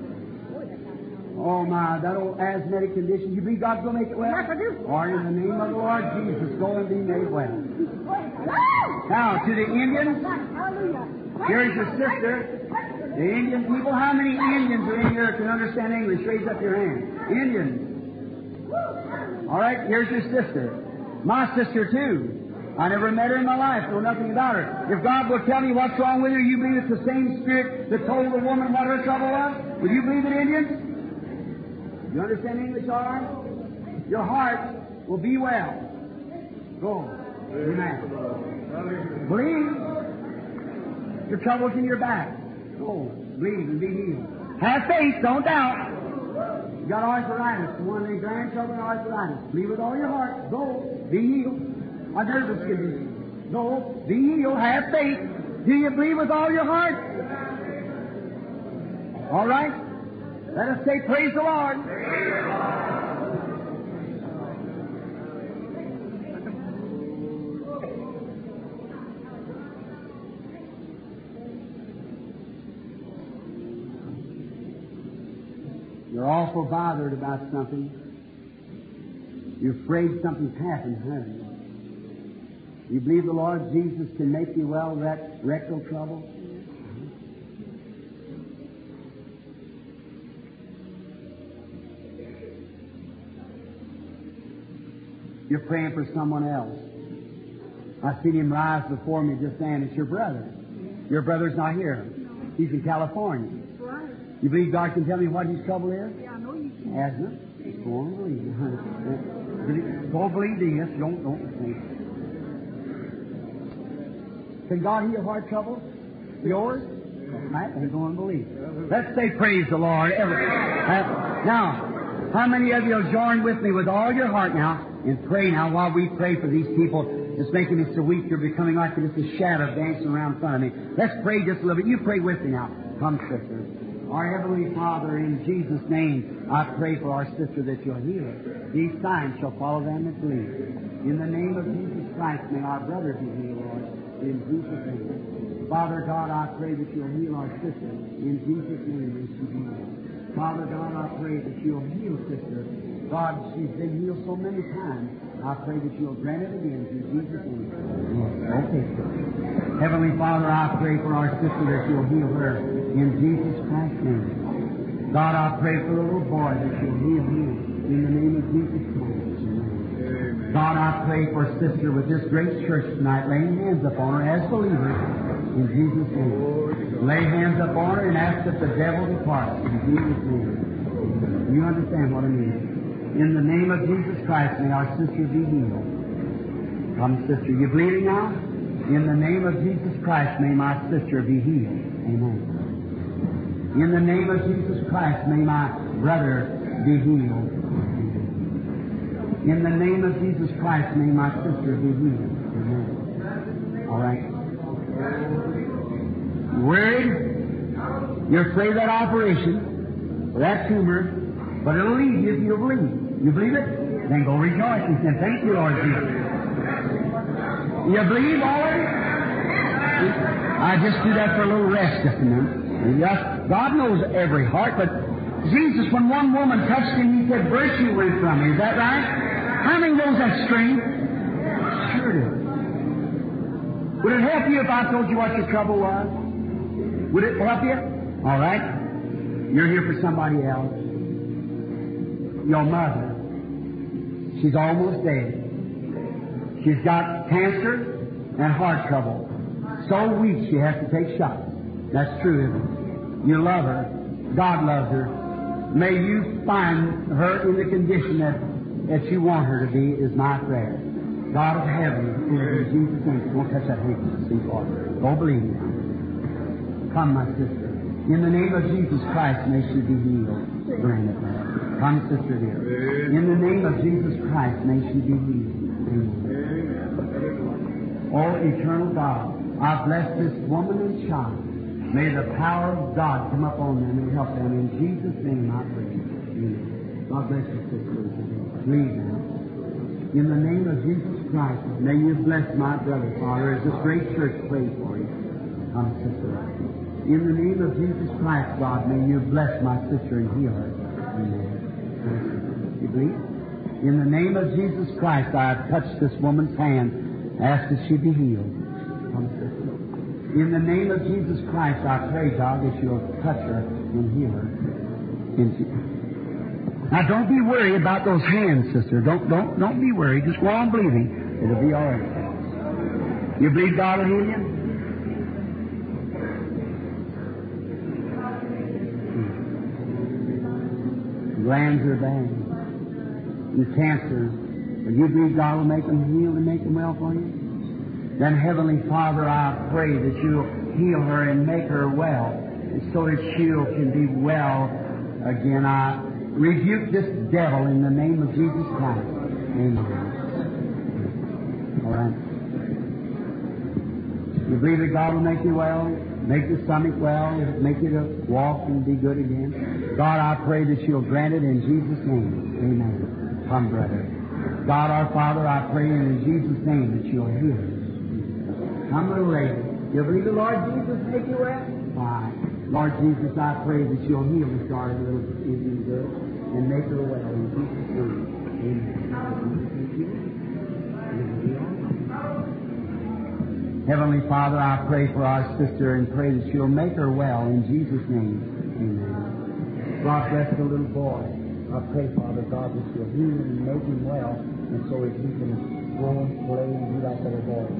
Oh, my, that old asthmatic condition. You believe God's going to make it well? Yes, I do. Or in the name of the Lord Jesus, go and be made well. Now, to the Indians, here's your sister. The Indian people, how many Indians are in here that can understand English? Raise up your hand. Indians. All right, here's your sister. My sister, too. I never met her in my life, know nothing about her. If God will tell me what's wrong with her, you believe it's the same Spirit that told the woman what her trouble was? Will you believe it, Indians? You understand English all right? Your heart will be well. Go. Amen. Believe. Your trouble's in your back. Go. Believe and be healed. Have faith. Don't doubt. You got arthritis. One of the grand trouble in arthritis. Believe with all your heart. Go. Be healed. A nervous condition. Go. Be healed. Have faith. Do you believe with all your heart? All right? Let us say, praise the Lord. You're awful bothered about something. You're afraid something's happened, haven't you? You believe the Lord Jesus can make you well of that rectal trouble? You're praying for someone else. I seen him rise before me just then. It's your brother. Your brother's not here. He's in California. Right. You believe God can tell me what his trouble is? Yeah, I know you can. Asthma. Go on and believe. Go believe this. Don't think. Can God heal heart trouble? Yours? Right? Then go and believe. Let's say praise the Lord. Now, how many of you will join with me with all your heart now and pray now while we pray for these people? It's making me so weak. They're becoming like just a shadow dancing around in front of me. Let's pray just a little bit. You pray with me now. Come, sister. Our Heavenly Father, in Jesus' name, I pray for our sister that you'll heal her. These signs shall follow them that believe. In the name of Jesus Christ, may our brother be healed, Lord. In Jesus' name. Father God, I pray that you'll heal our sister. In Jesus' name, may she be healed. Father God, I pray that you'll heal sister. God, she's been healed so many times. I pray that you'll grant it again in Jesus' name. Okay. Heavenly Father, I pray for our sister that you'll heal her in Jesus Christ's name. God, I pray for the little boy that you'll heal him in the name of Jesus Christ. Amen. God, I pray for sister with this great church tonight, laying hands upon her as believers in Jesus' name. Lay hands upon her and ask that the devil depart in Jesus' name. You understand what I mean? In the name of Jesus Christ, may our sister be healed. Come, sister. You bleeding now? In the name of Jesus Christ, may my sister be healed. Amen. In the name of Jesus Christ, may my brother be healed. In the name of Jesus Christ, may my sister be healed. Amen. All right. Worried? You're afraid of that operation, or that tumor, but it'll leave you if you believe. You believe it? Then go rejoice and say, thank you, Lord Jesus. You believe already? I just do that for a little rest just a minute. Yes, God knows every heart, but Jesus, when one woman touched him, he said, virtue went from him. Is that right? How many knows that strength? Sure it is. Would it help you if I told you what your trouble was? Would it help you? All right. You're here for somebody else. Your mother. She's almost dead. She's got cancer and heart trouble. So weak she has to take shots. That's true, isn't it? You love her. God loves her. May you find her in the condition that you want her to be, is my prayer. God of heaven, in Jesus' name, don't touch that handkerchief, see, Lord. Go believe me. Come, my sister. In the name of Jesus Christ, may she be healed. Grant it, Lord. Come, sister dear. In the name of Jesus Christ, may she be healed. Amen. Oh, eternal God, I bless this woman and child. May the power of God come upon them and help them. In Jesus' name, I pray. Amen. God bless you, sister. Please, now. In the name of Jesus Christ, may you bless my brother, Father, as this great church prays for you. Come, sister. In the name of Jesus Christ, God, may you bless my sister and heal her. Amen. You believe? In the name of Jesus Christ, I have touched this woman's hand. Ask that she be healed. Come, sister. In the name of Jesus Christ, I pray, God, that you'll touch her and heal her. Now, don't be worried about those hands, sister. Don't be worried. Just go on believing. It'll be all right. You believe God will heal you? Glands are bad. And cancer. Will you believe God will make them heal and make them well for you? Then, Heavenly Father, I pray that you'll heal her and make her well, and so that she can be well again. I rebuke this devil in the name of Jesus Christ. Amen. All right. You believe that God will make you well, make your stomach well, make you to walk and be good again? God, I pray that you'll grant it in Jesus' name. Amen. Come, brother. God, our Father, I pray in Jesus' name that you'll heal us. Come, little lady. You believe the Lord Jesus make you well? Fine. Lord Jesus, I pray that you'll heal this darling little Indian girl and make her well in Jesus' name. Amen. Heavenly Father, I pray for our sister and pray that you'll make her well in Jesus' name. Amen. God bless the little boy. I pray, Father God, that you'll heal him and make him well, and so that he can go and play and be like little boy.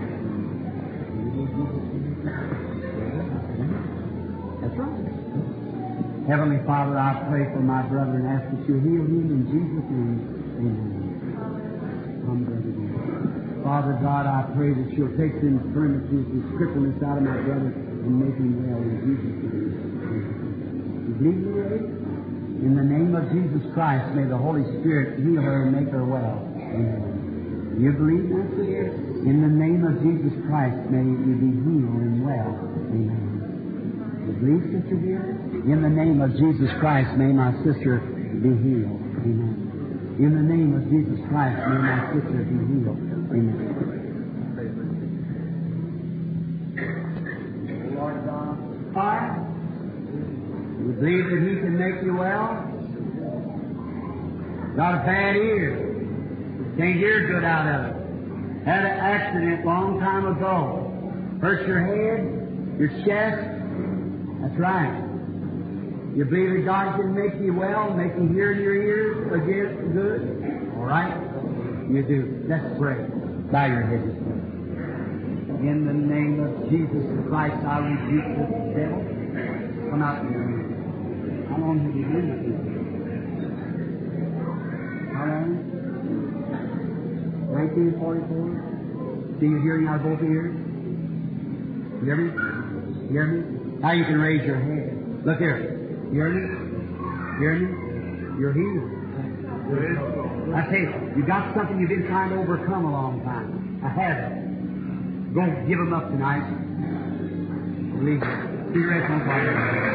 That's right. Heavenly Father, I pray for my brother and ask that you heal him in Jesus' name. Amen. Come, brother. Father God, I pray that you'll take the infirmities and crippleness out of my brother and make him well in Jesus' name. You believe me, Ray? In the name of Jesus Christ, may the Holy Spirit heal her and make her well. Amen. You believe that, sister? In the name of Jesus Christ, may you be healed and well. Amen. You believe, sister dear? In the name of Jesus Christ, may my sister be healed. Amen. In the name of Jesus Christ, may my sister be healed. Amen. Lord God, Father, you believe that He can make you well? Got a bad ear. Can't hear good out of it. Had an accident a long time ago. Hurt your head, your chest. That's right. You believe that God can make you well, make you hear in your ears again good? All right? You do. Let's pray. Bow your head this way. In the name of Jesus Christ, I rebuke this devil. Come out here. How long have you been with me? How long? 1944? See you hearing out of both ears? You hear me? You hear me? Now you can raise your head. Look here. You hear me? You hear me? You're healed. I say, you got something you've been trying to overcome a long time. A habit. Don't give them up tonight. Believe me. See you rest on fire.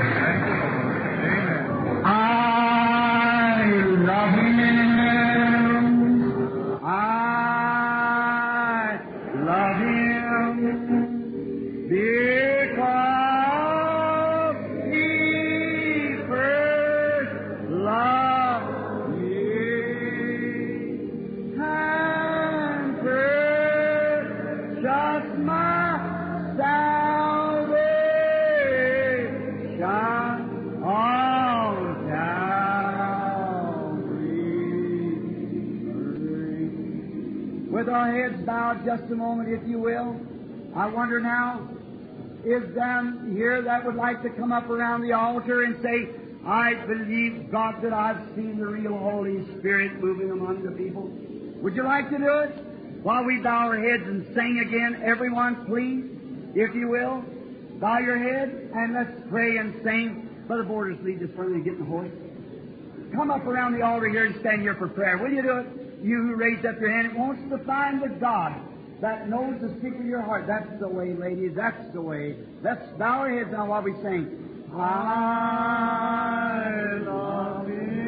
I love Him. I love Him because He first loved me and purchased my salvation on Calvary. with our heads bowed just a moment, if you will. I wonder now, is down here that would like to come up around the altar and say, I believe, God, that I've seen the real Holy Spirit moving among the people. Would you like to do it? While we bow our heads and sing again, everyone, please, if you will, bow your head and let's pray and sing. Brother Borders, lead this further and get the horse. Come up around the altar here and stand here for prayer. Will you do it? You who raised up your hand, it wants to find the God that knows the secret of your heart. That's the way, ladies. That's the way. Let's bow our heads now while we sing. I love you.